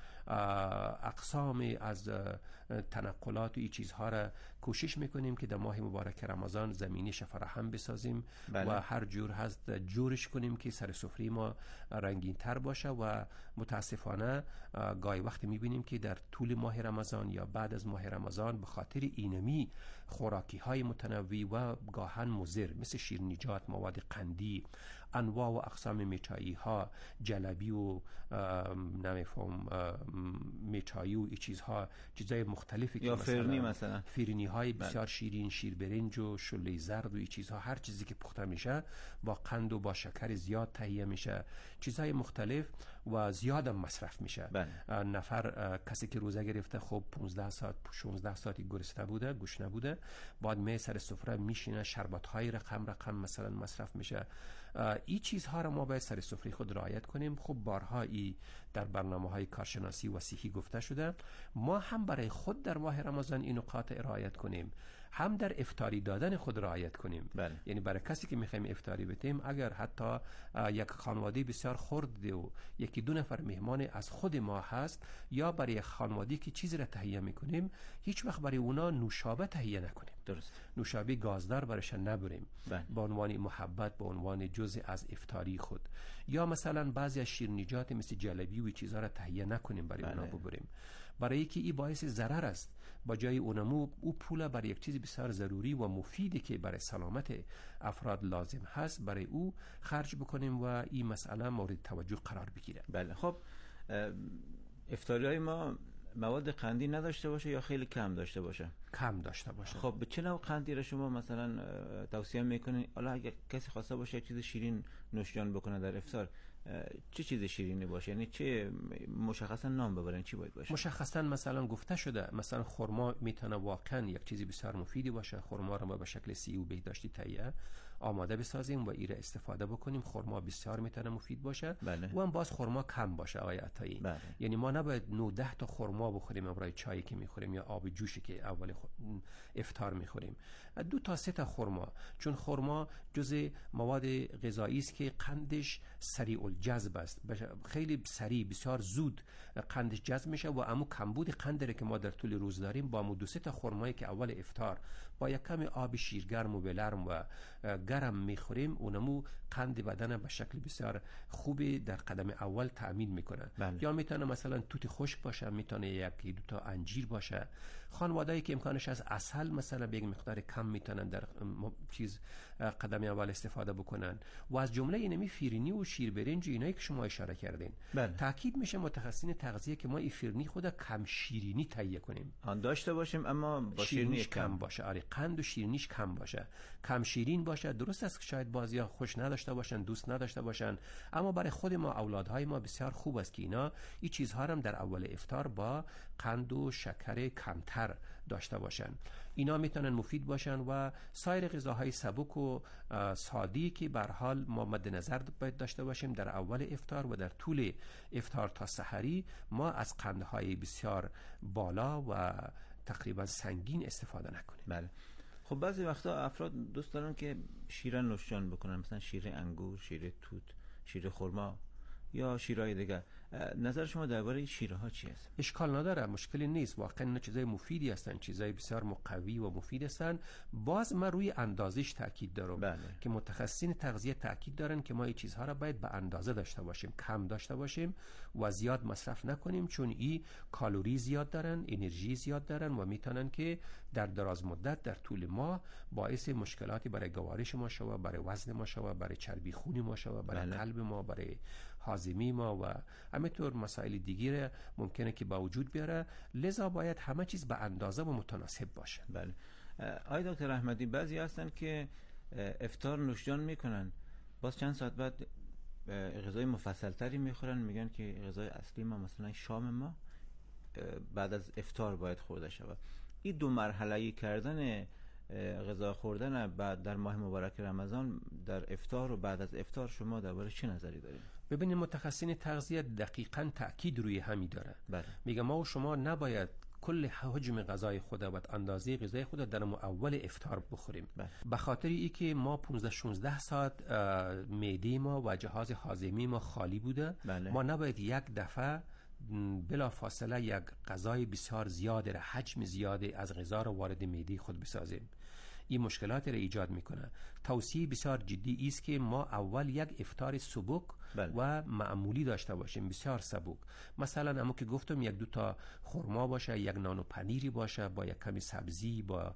اقسام از تنقلات و این چیزها را کوشش میکنیم که در ماه مبارک رمضان زمینش فراهم بسازیم. بله. و هر جور هست جورش کنیم که سر سفره ما رنگین تر باشه. و متاسفانه گاهی وقت میبینیم که در طول ماه رمضان یا بعد از ماه رمضان به خاطر اینمی خوراکی های متنوع و گاهن مضر مثل شیرینیجات، مواد قندی، انواع و اقسام میچایی ها، جلبی و نمیفهم میچایی و این چیزها، چیزای مختلفی یا فرنی مثلا فرنی های بسیار شیرین، شیر برنج و شله زرد و این چیزها، هر چیزی که پخته میشه با قند و با شکر زیاد تهیه میشه، چیزهای مختلف و زیاد مصرف میشه. نفر کسی که روزه گرفته خب 15 ساعت 16 ساعتی گرسنه بوده، گوش نبوده، بعد می سر سفره میشینه، شربت های رقم مثلا مصرف میشه. این چیزها را ما باید سر سفره خود رعایت کنیم. خب بارها ای در برنامه‌های کارشناسی و صحی گفته شده، ما هم برای خود در ماه رمضان این نکات رعایت کنیم، هم در افطاری دادن خود رعایت کنیم. یعنی برای کسی که میخوایم افطاری بدیم، اگر حتی یک خانواده بسیار خرد و یکی دو نفر مهمان از خود ما هست، یا برای یک خانواده که چیزی را تهیه میکنیم، هیچ وقت برای اونا نوشابه تهیه نکنیم. درست. نوشابه گازدار برش نبریم به عنوان محبت، به عنوان جزء از افطاری خود. یا مثلا بعضی از شیرینیجات مثل جلبی و چیزها را تهیه نکنیم برای اونا ببریم، برای که این باعث ضرر است. با جای اونمو او پول برای یک چیز بسیار ضروری و مفیدی که برای سلامت افراد لازم هست برای او خرج بکنیم و این مسئله مورد توجه قرار بگیره. بله. خب افطاری های ما مواد قندی نداشته باشه یا خیلی کم داشته باشه؟ کم داشته باشه. خب به چه نوع قندی را شما مثلا توصیه میکنین؟ حالا اگه کسی خواسته باشه یک چیز شیرین نوشجان بکنه در افطار، چه چیز شیرینی باشه؟ یعنی چه مشخصا نام ببرن چی باید باشه؟ مشخصا مثلا گفته شده مثلا خرما میتونه واقعا یک چیزی بسیار مفیدی باشه. خرما رو ما به شکل سیو بهداشتی تهیه آماده بسازیم و ایره استفاده بکنیم. خرما بسیار میتونه مفید باشه. بله. و هم باز خرما کم باشه آقای عطایی. بله. یعنی ما نباید 9-10 تا خرما بخوریم برای چایی که میخوریم یا آب جوشی که اول افطار میخوریم. 2 تا 3 تا خرما، چون خرما جزء مواد غذایی است که قندش سریع الجذب است، خیلی سریع بسیار زود قندش جذب میشه و امو کمبود قند که ما در طول روز داریم با امو 2-3 تا خرمایی که اول افطار با یک کمی آب شیرگرم و ولرم و گرم میخوریم، اونمو قند بدن به شکل بسیار خوبی در قدم اول تأمین میکنه. بله. یا میتونه مثلا توت خشک باشه، میتونه 1-2 تا انجیر باشه. خانواده‌ای که امکانش از عسل مثلا به یک مقدار کم میتونن در چیز قدم اول استفاده بکنن. و از جمله اینمی فیرینی و شیربرنج اینایی که شما اشاره کردین. بله. تاکید میشه متخصصین تغذیه که ما این فیرینی خود کم شیرینی تهیه کنیم. آن داشته باشیم اما با شیرینیش کم باشه. آره، قند و شیرینیش کم باشه، کم شیرین باشه. درست است که شاید بعضیا خوش نداشته باشن، دوست نداشته باشن، اما برای خود ما اولادهای ما بسیار خوب است که اینا این چیزها هم در اول افطار با قند و شکر کمتر داشته باشن. اینا میتونن مفید باشن و سایر غذاهای سبک و سادی که به هر حال ما مد نظر باید داشته باشیم در اول افطار و در طول افطار تا سحری ما از قندهای بسیار بالا و تقریبا سنگین استفاده نکنیم. بله. خب بعضی وقتا افراد دوست دارن که شیر نوشجان بکنن، مثلا شیر انگور، شیر توت، شیر خرما یا شیرهای دیگه. نظر شما درباره شیرها چی است؟ اشکال نداره، مشکلی نیست. واقعا اینا چیزای مفیدی هستن، چیزای بسیار مقوی و مفید هستن. باز ما روی اندازش تاکید دارم. بله. که متخصصین تغذیه تاکید دارن که ما این چیزها را باید به اندازه داشته باشیم، کم داشته باشیم و زیاد مصرف نکنیم، چون این کالری زیاد دارن، انرژی زیاد دارن و میتونن که در دراز مدت در طول ماه باعث مشکلاتی برای گوارش ما شوه، برای وزن ما شوه، برای چربی خون ما شوه، برای بله. قلب ما، برای هاضمه ما و همینطور مسائل دیگه ممکنه که با وجود بیاره. لذا باید همه چیز به اندازه و متناسب باشه. بله. آقای دکتر احمدی، بعضی هستن که افطار نوشجان میکنن، باز چند ساعت بعد غذای مفصل تری میخورن، میگن که غذای اصلی ما مثلا شام ما بعد از افطار باید خورده شود. این 2 مرحله‌ای کردن غذا خوردن بعد در ماه مبارک رمضان در افطار و بعد از افطار، شما درباره چه نظری دارید؟ ببینید متخصصین تغذیه دقیقاً تاکید روی همین داره. بله. میگه ما و شما نباید کل حجم غذای خود و اندازه غذای خود در اول افطار بخوریم. به خاطر ای که ما 15-16 ساعت معده ما و جهاز هاضمه ما خالی بوده. بله. ما نباید یک دفعه بلا فاصله یک غذای بسیار زیاد را، حجم زیادی از غذا را وارد معده خود بسازیم. این مشکلات را ایجاد میکنه. توصیه بسیار جدی است که ما اول یک افطار سبک بله. و معمولی داشته باشیم، بسیار سبک. مثلا همون که گفتم 1-2 تا خرما باشه، 1 نان و پنیری باشه با یک کمی سبزی، با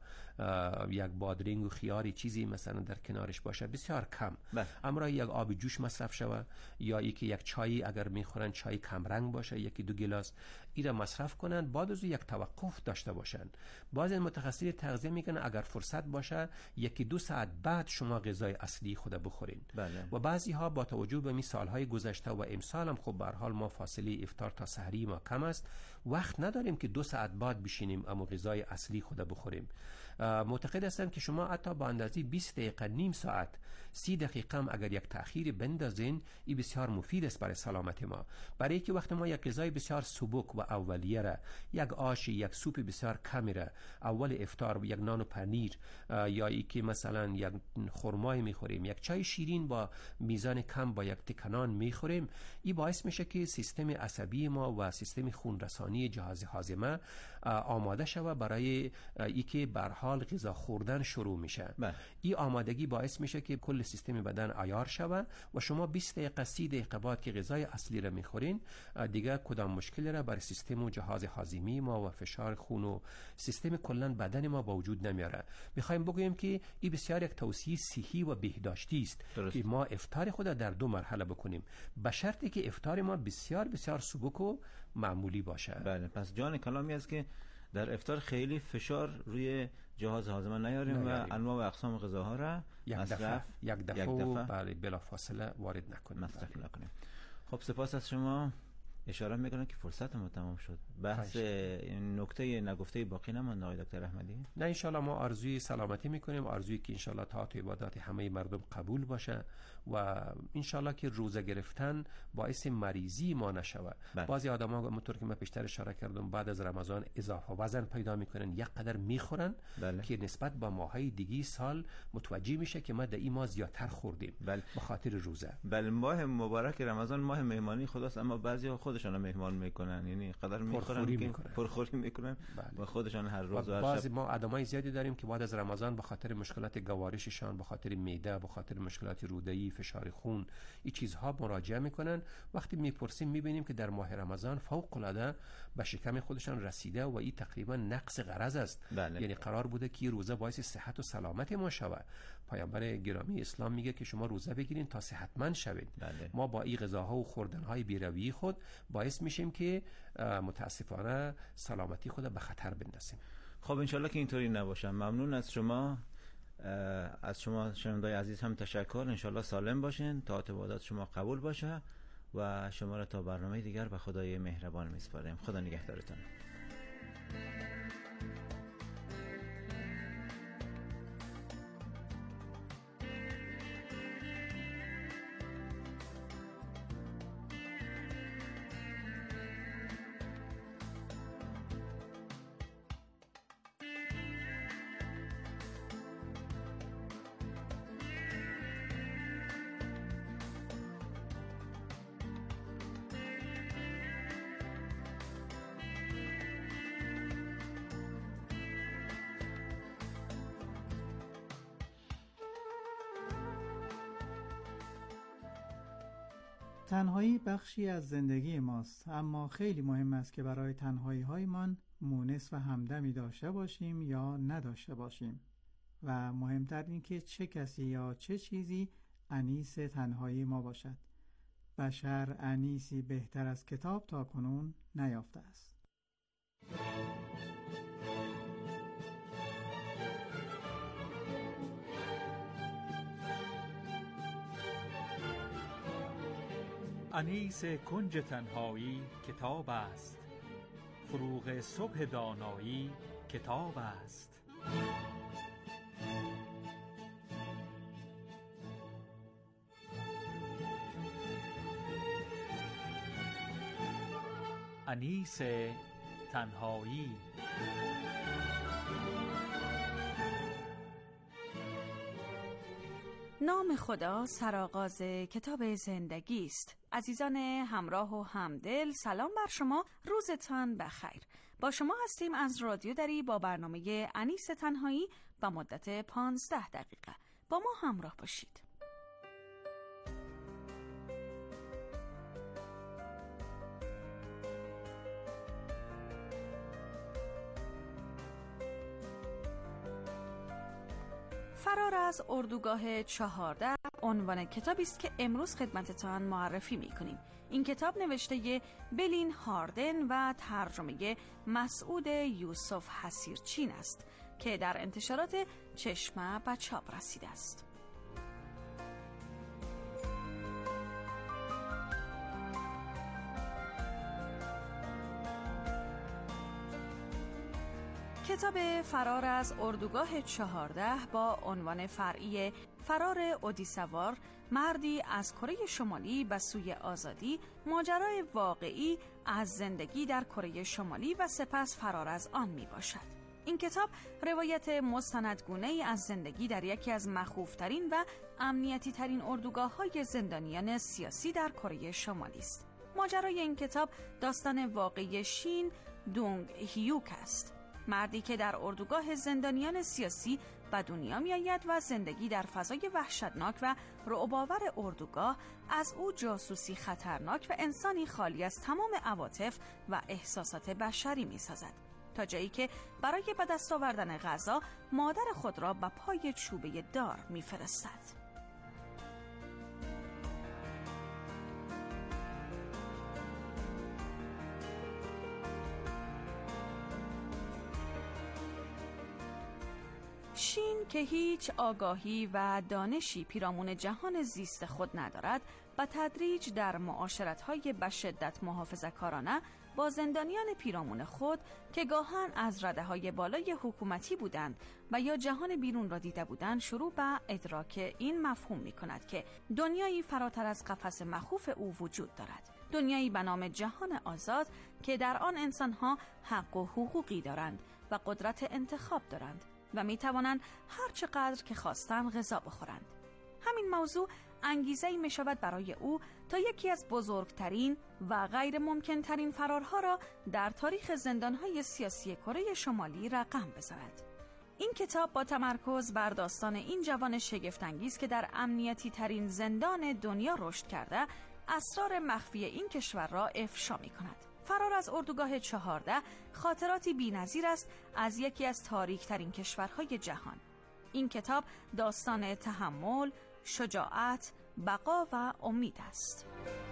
1 بادرنگ و خیاری چیزی مثلا در کنارش باشه، بسیار کم. اما 1 آب جوش مصرف شوه، یا یکی 1 چای اگر میخورن چای کم رنگ باشه 1-2 گلاس ایره مصرف کنن، بعد از 1 توقف داشته باشن. بعضی متخصصین تغذیه میگن اگر فرصت باشه 1-2 ساعت بعد شما غذای اصلی خود بخورین. بله. و بعضی ها با توجه به سالهای گذشته و امسال هم خب به هر حال ما فاصله افطار تا سحری ما کم است، وقت نداریم که 2 ساعت بعد بشینیم اما غذای اصلی خود بخوریم. معتقد هستم که شما حتی با اندازه 20 دقیقه، نیم ساعت، 30 دقیقه هم اگر یک تأخیر بندازین، این بسیار مفید است برای سلامت ما. برای که وقت ما یک غذای بسیار سبک و اولیه را، 1 آش، 1 سوپ بسیار کمی را اول افطار، 1 نان و پنیر یا ای که مثلا 1 خرمای میخوریم، 1 چای شیرین با میزان کم با 1 تکنان میخوریم، این باعث میشه که سیستم عصبی ما و سیستم خونرسانی جهاز هاضمه آماده شود برای ای که به هر حال غذا خوردن شروع میشه. این آمادگی باعث میشه که کل سیستم بدن عیار شود و شما 20 دقیقه 30 دقیقه بعد که غذای اصلی را میخورین دیگه کدام مشکلی را برای سیستم و جهاز هاضمه ما و فشار خون و سیستم کلا بدن ما با وجود نمیاره. میخوایم بگوییم که این بسیار یک توصیه صحی و بهداشتی است که ما افطار خود در 2 مرحله بکنیم، به شرطی که افطار ما بسیار بسیار سبک و معمولی باشه. بله. پس جان کلامی است که در افطار خیلی فشار روی جهاز هاضمه نیاریم و انواع و اقسام غذاها را یک دفعه بله بلا فاصله وارد نکنیم. مصرف نکنیم. خب سپاس از شما. اشاره میکنم که فرصت ما تمام شد. بحث نکته نگفته باقی نمانده آقای دکتر احمدی؟ نه، انشالله ما آرزوی سلامتی میکنیم، آرزوی که انشالله طاعت و عبادات همه مردم قبول باشه و انشالله که روزه گرفتن باعث مریضی ما نشود. بعضی آدما همونطور که من پیشتر اشاره کردم بعد از رمضان اضافه وزن پیدا میکنن، یک قدر میخورن که نسبت با ماهای دیگه سال متوجه میشه که ما در این ماه زیادتر خوردیم به خاطر روزه. بله، ماه مبارک رمضان ماه مهمانی خداست، اما بعضیا خودشان مهمان میکنن، یعنی قدر میخورن که پرخوری میکنن و خودشان هر روز و هر شب. ما آدمای زیادی داریم که بعد از رمضان به خاطر مشکلات گوارششان، به خاطر معده، به خاطر مشکلات روده‌ای، فشار خون، این چیزها مراجعه میکنن. وقتی میپرسیم میبینیم که در ماه رمضان فوق العاده به شکم خودشان رسیده و این تقریبا نقص غرض است. یعنی قرار بوده که روزه باعث صحت و سلامت ما شود. پیامبر گرامی اسلام میگه که شما روزه بگیرین تا صحتمند شوید. ما با این غذاها و خوردنهای بی‌رویی خود باعث میشیم که متاسفانه سلامتی خود به خطر بندازیم. خب انشالله که اینطوری نباشه. ممنون از شما. از شما شنوندای عزیز هم تشکر. انشالله سالم باشین، طاعت و عبادات شما قبول باشه و شما را تا برنامه دیگر به خدای مهربان میسپاریم. خدا نگهدارتان. تنهایی بخشی از زندگی ماست، اما خیلی مهم است که برای تنهایی هایمان مونس و همدمی داشته باشیم یا نداشته باشیم و مهمتر این که چه کسی یا چه چیزی انیس تنهایی ما باشد. بشر انیسی بهتر از کتاب تا کنون نیافته است. انیس کنج تنهایی کتاب است، فروغ صبح دانایی کتاب است. انیس تنهایی. نام خدا سرآغاز کتاب زندگی است. عزیزان همراه و همدل، سلام بر شما، روزتان بخیر. با شما هستیم از رادیو دری با برنامه انیس تنهایی با مدت 15 دقیقه. با ما همراه باشید. فرار از اردوگاه 14 عنوان کتابی است که امروز خدمتتان معرفی می‌کنیم. این کتاب نوشته بلین هاردن و ترجمه مسعود یوسف حسیرچین است که در انتشارات چشمه به چاپ رسیده است. کتاب فرار از اردوگاه 14 با عنوان فرعی فرار اودیسوار، مردی از کره شمالی به سوی آزادی، ماجرای واقعی از زندگی در کره شمالی و سپس فرار از آن می باشد. این کتاب روایت مستندگونه‌ای از زندگی در یکی از مخوفترین و امنیتی ترین اردوگاه‌های زندانیان سیاسی در کره شمالی است. ماجرای این کتاب داستان واقعی شین دونگ هیوک است، مردی که در اردوگاه زندانیان سیاسی به دنیا می آید و زندگی در فضای وحشتناک و رعب‌آور اردوگاه از او جاسوسی خطرناک و انسانی خالی از تمام عواطف و احساسات بشری می سازد، تا جایی که برای به دست آوردن غذا مادر خود را به پای چوبه دار می فرستد. شین که هیچ آگاهی و دانشی پیرامون جهان زیست خود ندارد و تدریج در معاشرت‌های به شدت محافظه‌کارانه با زندانیان پیرامون خود که گاهن از رده‌های بالای حکومتی بودند و یا جهان بیرون را دیده بودند شروع به ادراک این مفهوم می‌کند که دنیایی فراتر از قفس مخوف او وجود دارد. دنیایی به نام جهان آزاد که در آن انسان‌ها حق و حقوقی دارند و قدرت انتخاب دارند و می‌توانند هر چقدر که خواستند غذا بخورند. همین موضوع انگیزه‌ای می‌شود برای او تا یکی از بزرگترین و غیر ممکن‌ترین فرارها را در تاریخ زندان‌های سیاسی کره شمالی رقم بزند. این کتاب با تمرکز بر داستان این جوان شگفت‌انگیز که در امنیتی ترین زندان دنیا رشد کرده، اسرار مخفی این کشور را افشا می‌کند. فرار از اردوگاه 14 خاطراتی بی‌نظیر است از یکی از تاریک‌ترین کشورهای جهان. این کتاب داستان تحمل، شجاعت، بقا و امید است.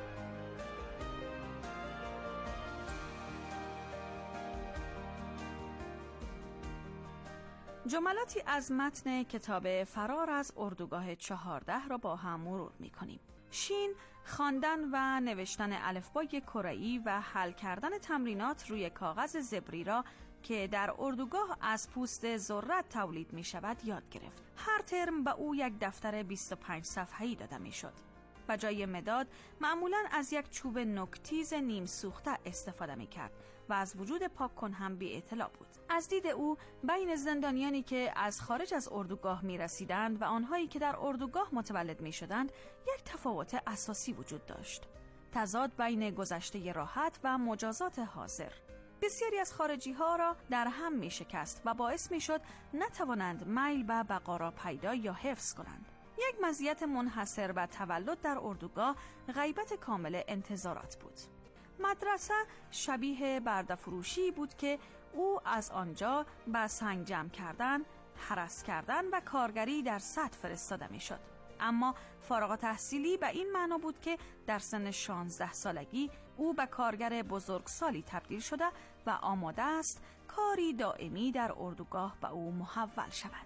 جملاتی از متن کتاب فرار از اردوگاه 14 را با هم مرور می‌کنیم. شین، خواندن و نوشتن الفبای کره‌ای و حل کردن تمرینات روی کاغذ زبری را که در اردوگاه از پوست ذرت تولید می شود یاد گرفت. هر ترم به او یک دفتر 25 صفحه‌ای داده می شد. و جای مداد معمولاً از یک چوب نوک‌تیز نیم سوخته استفاده می کرد و از وجود پاک کن هم بی اطلاع بود. از دید او بین زندانیانی که از خارج از اردوگاه می رسیدند و آنهایی که در اردوگاه متولد می شدند یک تفاوت اساسی وجود داشت. تضاد بین گذشته راحت و مجازات حاضر. بسیاری از خارجی ها را در هم می شکست و باعث می شد نتوانند میل به بقا را پیدا یا حفظ کنند. یک مزیت منحصر به تولد در اردوگاه غیبت کامل انتظارات بود. مدرسه شبیه برده‌فروشی بود که او از آنجا به سنگ جمع کردن، هرس کردن و کارگری در سطح فرستاده می شد. اما فارغ التحصیلی به این معنا بود که در سن 16 سالگی او به کارگر بزرگسالی تبدیل شده و آماده است کاری دائمی در اردوگاه به او محول شود.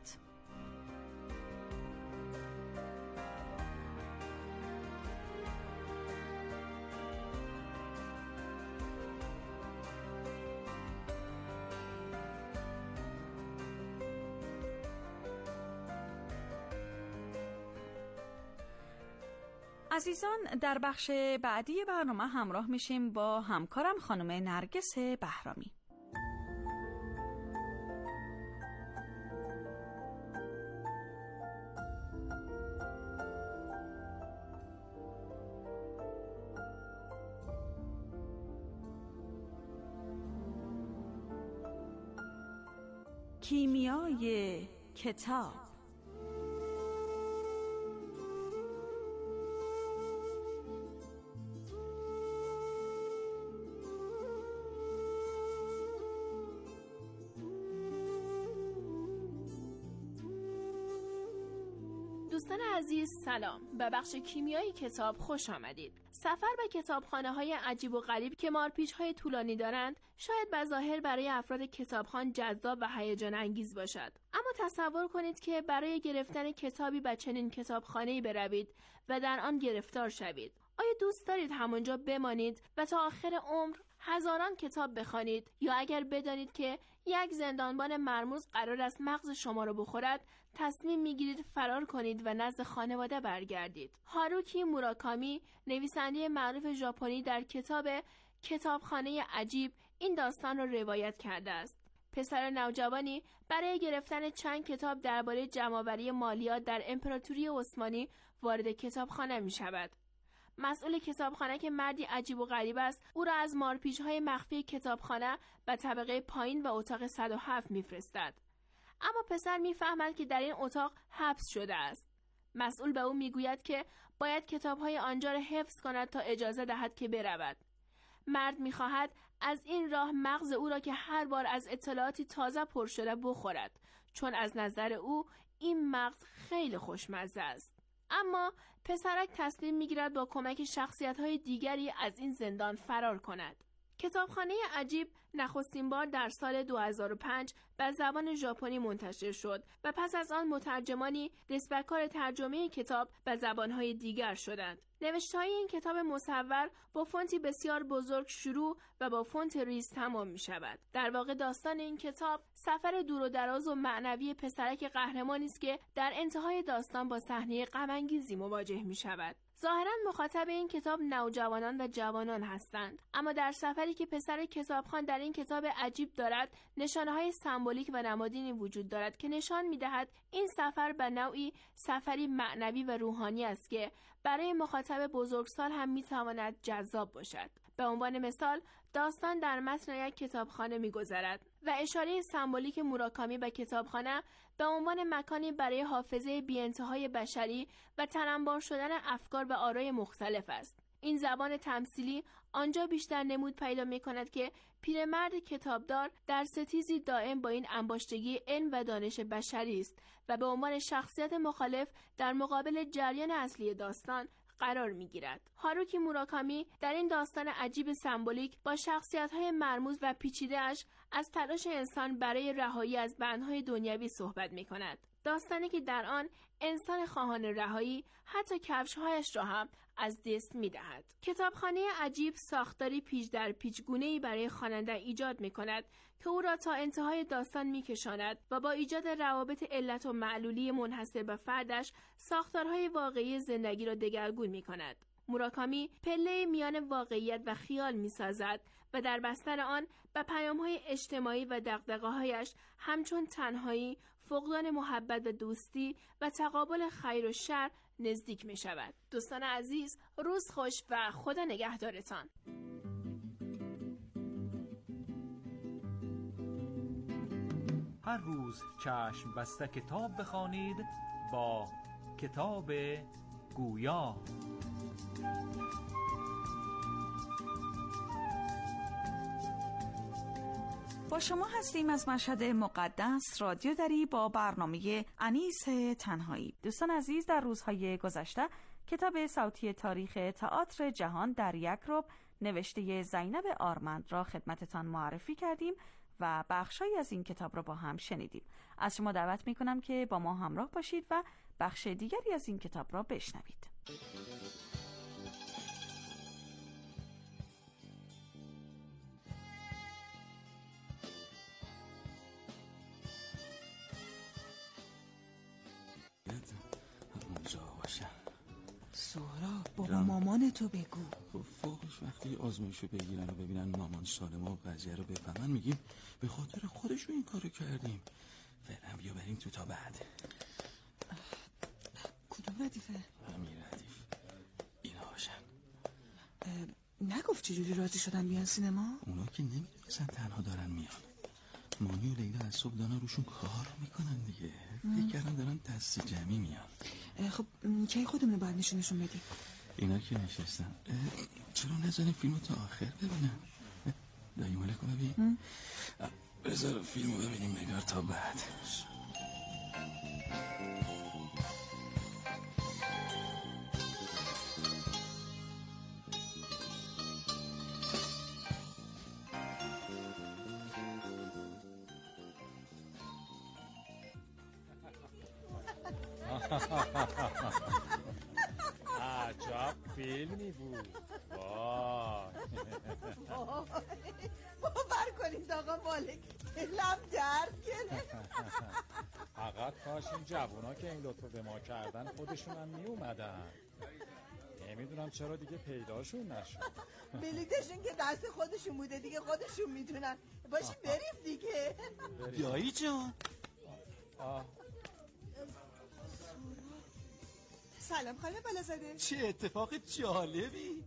عزیزان، در بخش بعدی برنامه همراه میشیم با همکارم خانم نرگس بهرامی. کیمیای کتاب. دوستان عزیز سلام، به بخش کیمیای کتاب خوش آمدید. سفر به کتابخانه‌های عجیب و غریب که مارپیچ‌های طولانی دارند شاید به ظاهر برای افراد کتابخوان جذاب و هیجان انگیز باشد، اما تصور کنید که برای گرفتن کتابی به چنین کتابخانه‌ای بروید و در آن گرفتار شوید. آیا دوست دارید همانجا بمانید و تا آخر عمر هزاران کتاب بخوانید، یا اگر بدانید که یک زندانبان مرموز قرار است مغز شما را بخورد تصمیم میگیرید فرار کنید و نزد خانواده برگردید؟ هاروکی موراکامی، نویسنده معروف ژاپنی، در کتاب کتابخانه عجیب این داستان را روایت کرده است. پسر نوجوانی برای گرفتن چند کتاب درباره جمع‌آوری مالیات در امپراتوری عثمانی وارد کتابخانه می شود. مسئول کتابخانه که مردی عجیب و غریب است، او را از مارپیچ‌های مخفی کتابخانه به طبقه پایین و اتاق 107 می‌فرستد. اما پسر می‌فهمد که در این اتاق حبس شده است. مسئول به او می‌گوید که باید کتاب‌های آنجا را حفظ کند تا اجازه دهد که برود. مرد می‌خواهد از این راه مغز او را که هر بار از اطلاعاتی تازه پر شده بخورد، چون از نظر او این مغز خیلی خوشمزه است. اما پسرک تصمیم میگیرد با کمک شخصیت‌های دیگری از این زندان فرار کند. کتابخانه عجیب نخستین بار در سال 2005 به زبان ژاپنی منتشر شد و پس از آن مترجمانی دستبکار ترجمه کتاب به زبانهای دیگر شدند. نوشته‌های این کتاب مصور با فونتی بسیار بزرگ شروع و با فونت ریز تمام می شود. در واقع داستان این کتاب سفر دور و دراز و معنوی پسرک قهرمانی است که در انتهای داستان با صحنه غم‌انگیزی مواجه می شود. ظاهراً مخاطب این کتاب نوجوانان و جوانان هستند، اما در سفری که پسر کتابخوان در این کتاب عجیب دارد نشانه‌های سمبولیک و نمادینی وجود دارد که نشان می‌دهد این سفر به نوعی سفری معنوی و روحانی است که برای مخاطب بزرگسال هم می‌تواند جذاب باشد. به عنوان مثال داستان در متن یک کتابخانه می‌گذرد و اشاره سمبولیک موراکامی به کتابخانه به عنوان مکانی برای حافظه بی‌انتهای بشری و تننبار شدن افکار و آرای مختلف است. این زبان تمثیلی آنجا بیشتر نمود پیدا می‌کند که پیرمرد کتابدار در ستیزی دائم با این انباشتگی علم و دانش بشری است و به عنوان شخصیت مخالف در مقابل جریان اصلی داستان قرار می‌گیرد. هاروکی موراکامی در این داستان عجیب سمبولیک با شخصیت‌های مرموز و پیچیده‌اش از تلاش انسان برای رهایی از بندهای دنیوی صحبت می‌کند. داستانی که در آن انسان خواهان رهایی حتی کفش‌هایش را هم از دست می‌دهد. کتابخانه عجیب ساختاری پیچ در پیچ گونه‌ای برای خواننده ایجاد می‌کند که او را تا انتهای داستان می‌کشاند و با ایجاد روابط علت و معلولی منحصر به فردش ساختارهای واقعی زندگی را دگرگون می‌کند. موراکامی پله میان واقعیت و خیال می‌سازد و در بستر آن به پیام‌های اجتماعی و دغدغه‌هایش همچون تنهایی، فقدان محبت و دوستی و تقابل خیر و شر نزدیک می شود. دوستان عزیز، روز خوش و خدا نگهدارتان. هر روز چشم بسته کتاب بخوانید با کتاب گویا. با شما هستیم از مشهد مقدس رادیو دری با برنامه انیس تنهایی. دوستان عزیز، در روزهای گذشته کتاب صوتی تاریخ تئاتر جهان در یک ربع نوشته زینب آرمند را خدمتتان معرفی کردیم و بخشایی از این کتاب را با هم شنیدیم. از شما دعوت میکنم که با ما همراه باشید و بخش دیگری از این کتاب را بشنوید. سهراب، بابا مامان تو بگو. فوقش وقتی آزمایشو بگیرن و ببینن مامان سالمه و قضیه رو بفهمن میگیم به خاطر خودشو این کارو کردیم. فعلا بیا بریم تو تا بعد. کدوم ردیفه؟ همین ردیف. اینا باشن. نگفت چجوری راضی شدن بیان سینما؟ اونا که نمیدونستن تنها دارن میان. مانی و لیلا از صبح دارن روشون کار میکنن دیگه. فکر کردن دارن دست جمعی میان. خب کی خودمون باید نشون بدیم؟ اینا که نشستن چرا نزنیم فیلمو تا آخر ببینم؟ دایی ماله کنه ببین. بذار فیلمو ببینیم نگار تا بعد. عجب فیلمی بود. باور کنید آقا مالک دلم درد گرفت. فقط کاش این جوونا که این لطفو به ما کردن خودشون هم می اومدن. نمیدونم چرا دیگه پیداشون نشد. بلیتشون که دست خودشون بوده دیگه خودشون میدونن. باشیم بریم دیگه. دایی جان. سلام خاله بالازاده. چه اتفاق جالبی.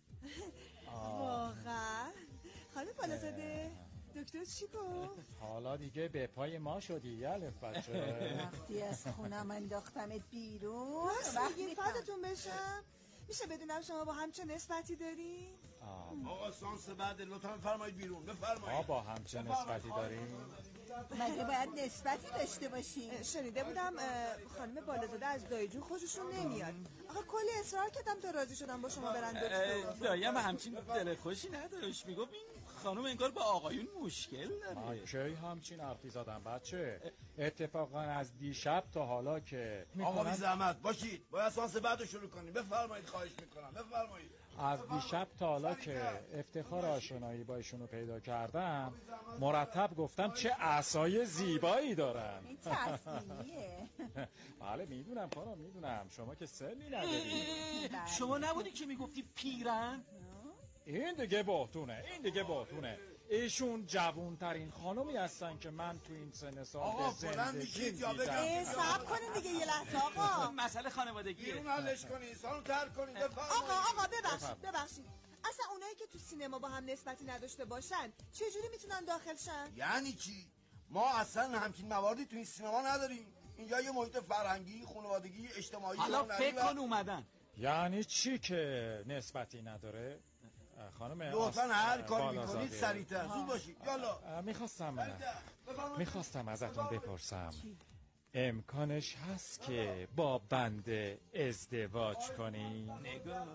واقعا خاله بالازاده دکتر چی گفت؟ حالا دیگه به پای ما شدی یالف بچه. وقتی از خونم انداختمت بیرون وقتی فدتون بشم. میشه بدونم شما با هم چه نسبتی دارین؟ آقا سانس بعد لطفا فرمایید بیرون. بفرمایید. ما با هم چه نسبتی داریم؟ مگه باید نسبتی داشته باشی؟ شنیده بودم خانم بالازاده از دایجون خوششون نمیاد. آقا کلی اصرار کردم تا راضی شدم با شما برن دکتر. داییم همچین دل خوشی نداشت. میگفت این خانم انگار با آقایون مشکل داره. من کی همچین حرفی زدم بچه؟ اتفاقا از دیشب تا حالا که آقا بی زحمت باشید، باید سانس بعد رو شروع کنیم. بفرمایید، خواهش میکنم بفرمایید. از دیشب تا حالا که افتخار آشنایی با ایشونو پیدا کردم مرتب گفتم چه عصای زیبایی دارن. این تحصیلیه. بله میدونم خانم، میدونم شما که سنی نداری. شما نبودی که میگفتی پیرن؟ این دیگه بهتونه، این دیگه بهتونه. ایشون جوون ترین خانومی هستن که من تو این سن سال زندگی دیدم. صبر کنین دیگه یه لحظه آقا. مسئله خانوادگیه. بیرون حلش کنین، سالن ترک کنین. آقا ببخشید. اصلا اونایی که تو سینما با هم نسبتی نداشته باشن چجوری میتونن داخل شن؟ یعنی چی؟ ما اصلا همچین مواردی تو این سینما نداریم. اینجا یه محیط فرهنگی، خانوادگی، اجتماعی. حالا فکر کن اومدن. یعنی چی که نسبتی نداره؟ خانم لطفاً هر کاری میکنید سریعتر زود باشید. یالا. میخواستم ازتون بپرسم امکانش هست که با بنده ازدواج کنی؟ نگاه.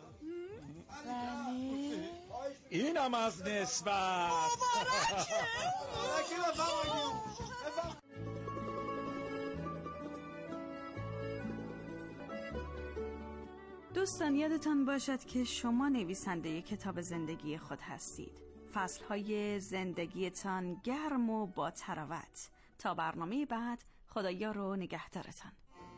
بله. اینم از نسبت. دوستان یادتان باشد که شما نویسنده کتاب زندگی خود هستید. فصلهای زندگیتان گرم و با تراوت. تا برنامه بعد، خدایا رو نگهدارتان.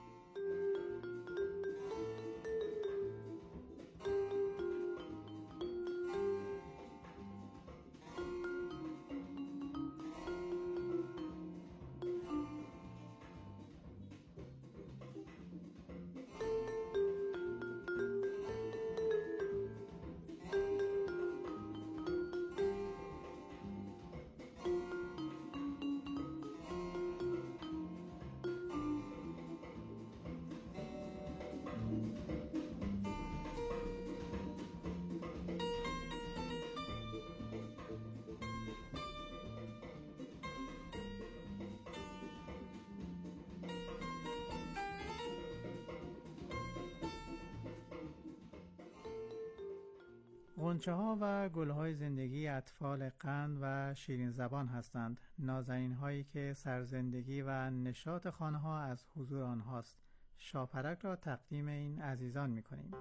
غنچه ها و گل های زندگی اطفال قند و شیرین زبان هستند. نازنین هایی که سرزندگی و نشاط خانه ها از حضور آنهاست. شاپرک را تقدیم این عزیزان می کنیم.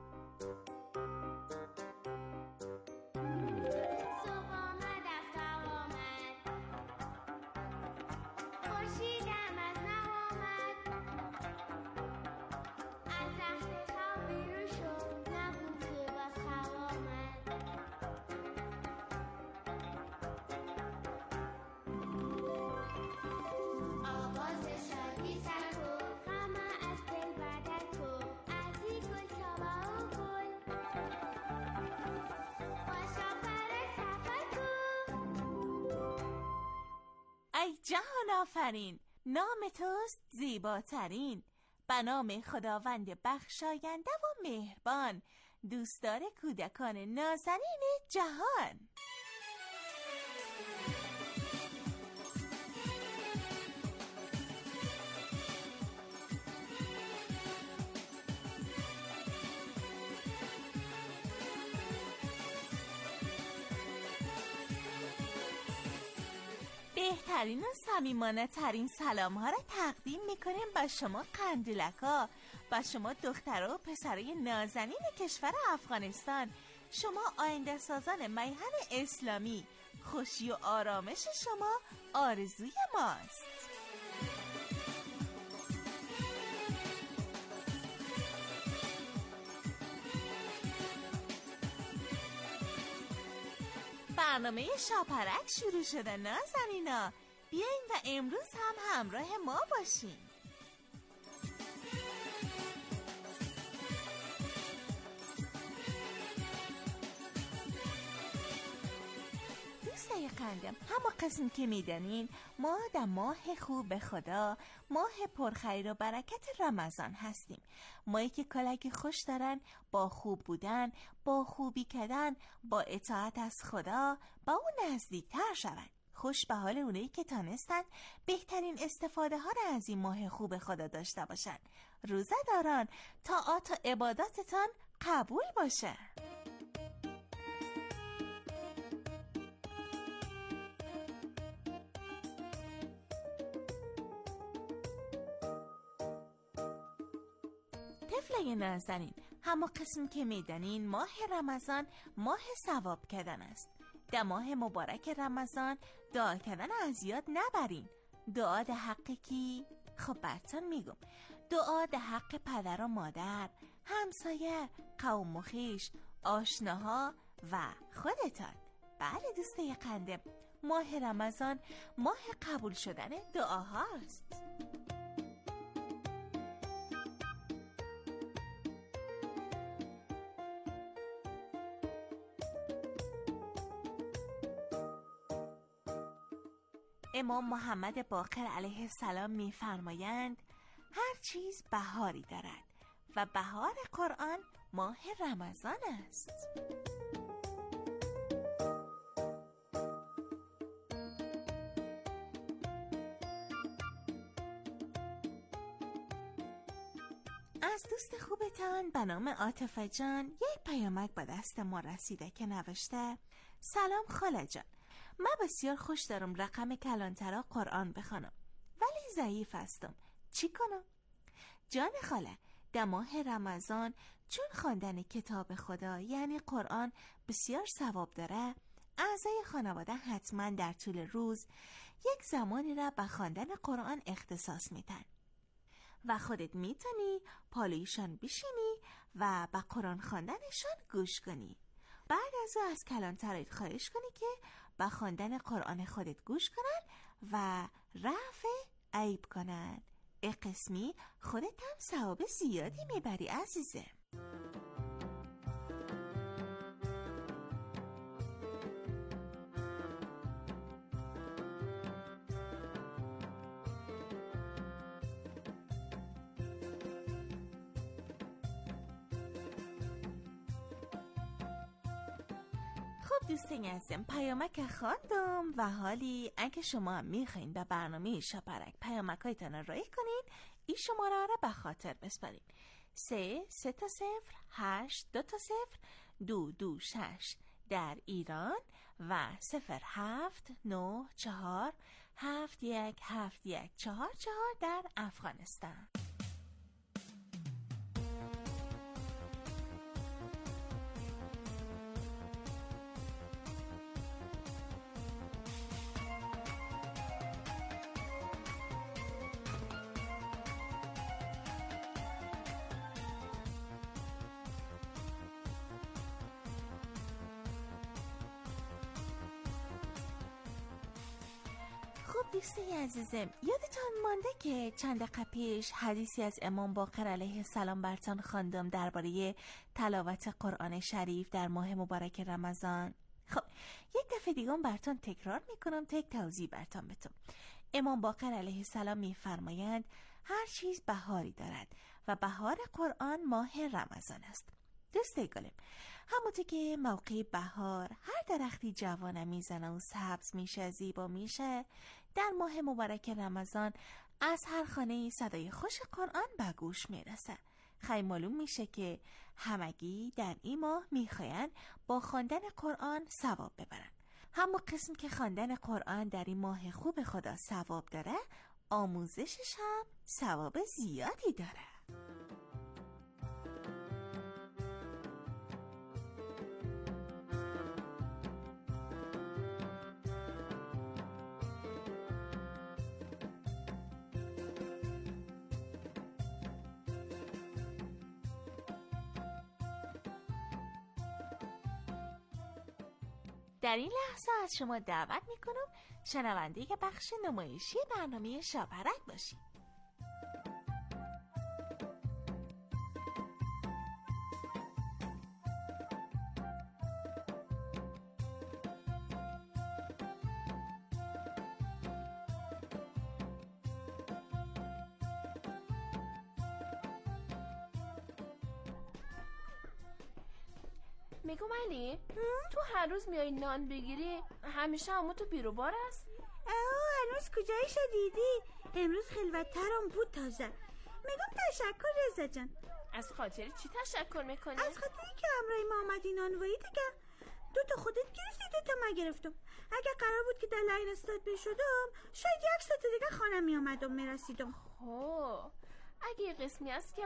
ای جهان آفرین، نام توست زیباترین. به نام خداوند بخشاینده و مهربان، دوستدار کودکان نازنین جهان. بهترین و صمیمانه ترین سلام ها را تقدیم میکنیم با شما قندیلکا، با شما دخترها و پسرای نازنین کشور افغانستان، شما آینده سازان میهن اسلامی. خوشی و آرامش شما آرزوی ماست. برنامه شاپرک شروع شده نازنینا، بیاین و امروز هم همراه ما باشین. دوستای قندم، همه قسم که میدانین ما در ماه خوب خدا، ماه پرخیر و برکت رمضان هستیم. مایی که کلک خوش دارن با خوب بودن، با خوبی کردن، با اطاعت از خدا با اون نزدیکتر شون. خوش به حال اونایی که تانستن بهترین استفاده ها را از این ماه خوب خدا داشته باشن. روزه داران، طاعات و عباداتتان قبول باشه. طفلای نازنین، همه قسم که میدانین ماه رمضان ماه ثواب کردن است. در ماه مبارک رمضان دعا کردن از یاد نبرین. دعا در حق کی؟ خب براتون میگم. دعا در حق پدر و مادر، همسایه، قوم و خویش، آشناها و خودتان. بله دوستای قندم، ماه رمضان ماه قبول شدن دعاهاست. امام محمد باقر علیه السلام می‌فرمایند هر چیز بهاری دارد و بهار قرآن ماه رمضان است. از دوست خوبتان به نام عاطفه جان یک پیامک به دست ما رسیده که نوشته: سلام خاله جان، من بسیار خوش دارم رقم کلانترا قرآن بخوانم ولی ضعیف هستم، چی کنم؟ جان خاله، در ماه رمضان چون خواندن کتاب خدا یعنی قرآن بسیار ثواب داره، اعضای خانواده حتما در طول روز یک زمانی را به خواندن قرآن اختصاص میدن و خودت میتونی پالویشان بشینی و به قرآن خواندنشان گوش کنی. بعد از کلانترایت خواهش کنی که به خواندن قرآن خودت گوش کنن و رفع عیب کنن. ای قسمی خودت هم ثواب زیادی میبری عزیزه. خب دوستان عزیزم، پیامک خواندم و حالی اگه شما هم میخواین به برنامه شاپرک پیامکایتان رو رای کنین، این شماره را به خاطر بسپارین: 3-3-0-8-2-0-226 در ایران و 0-7-9-4-7-1-7-1-4-4 در افغانستان. خب دوستی عزیزم، یادتان مانده که چند دقیقه پیش حدیثی از امام باقر علیه السلام براتون خواندم درباره تلاوت قرآن شریف در ماه مبارک رمضان؟ خب یک دفعه دیگه براتون تکرار میکنم تا یک توضیح براتون بدم. امام باقر علیه السلام میفرمایند هر چیز بهاری دارد و بهار قرآن ماه رمضان است. دوستای گلم، همونطور که موقع بهار هر درختی جوانه میزنه و سبز میشه، زیبا میشه، در ماه مبارک رمضان از هر خانه صدای خوش قرآن به گوش میرسه. خیلی معلوم میشه که همگی در این ماه میخواین با خواندن قرآن ثواب ببرن. همون قسم که خواندن قرآن در این ماه خوب خدا ثواب داره، آموزشش هم ثواب زیادی داره. در این لحظه از شما دعوت میکنم شنونده بخش نمایشی برنامه شاپرک باشید. میگم علی، تو هر روز میای نان بگیری همیشه همون تو بیروبار است؟ هنوز کجایشو دیدی؟ امروز خلوت‌ترم بود تازه. میگم تشکر رضا جان. از خاطر چی تشکر میکنی؟ از خاطری که امرای ما آمدی نانوایی دیگه. 2 تا خودت گرفتی، 2 تا من گرفتم. اگه قرار بود که در لاین استاد بشدم شاید 1 ساعت دیگه خانم میامدم میرسیدم. خب اگه قسمی است که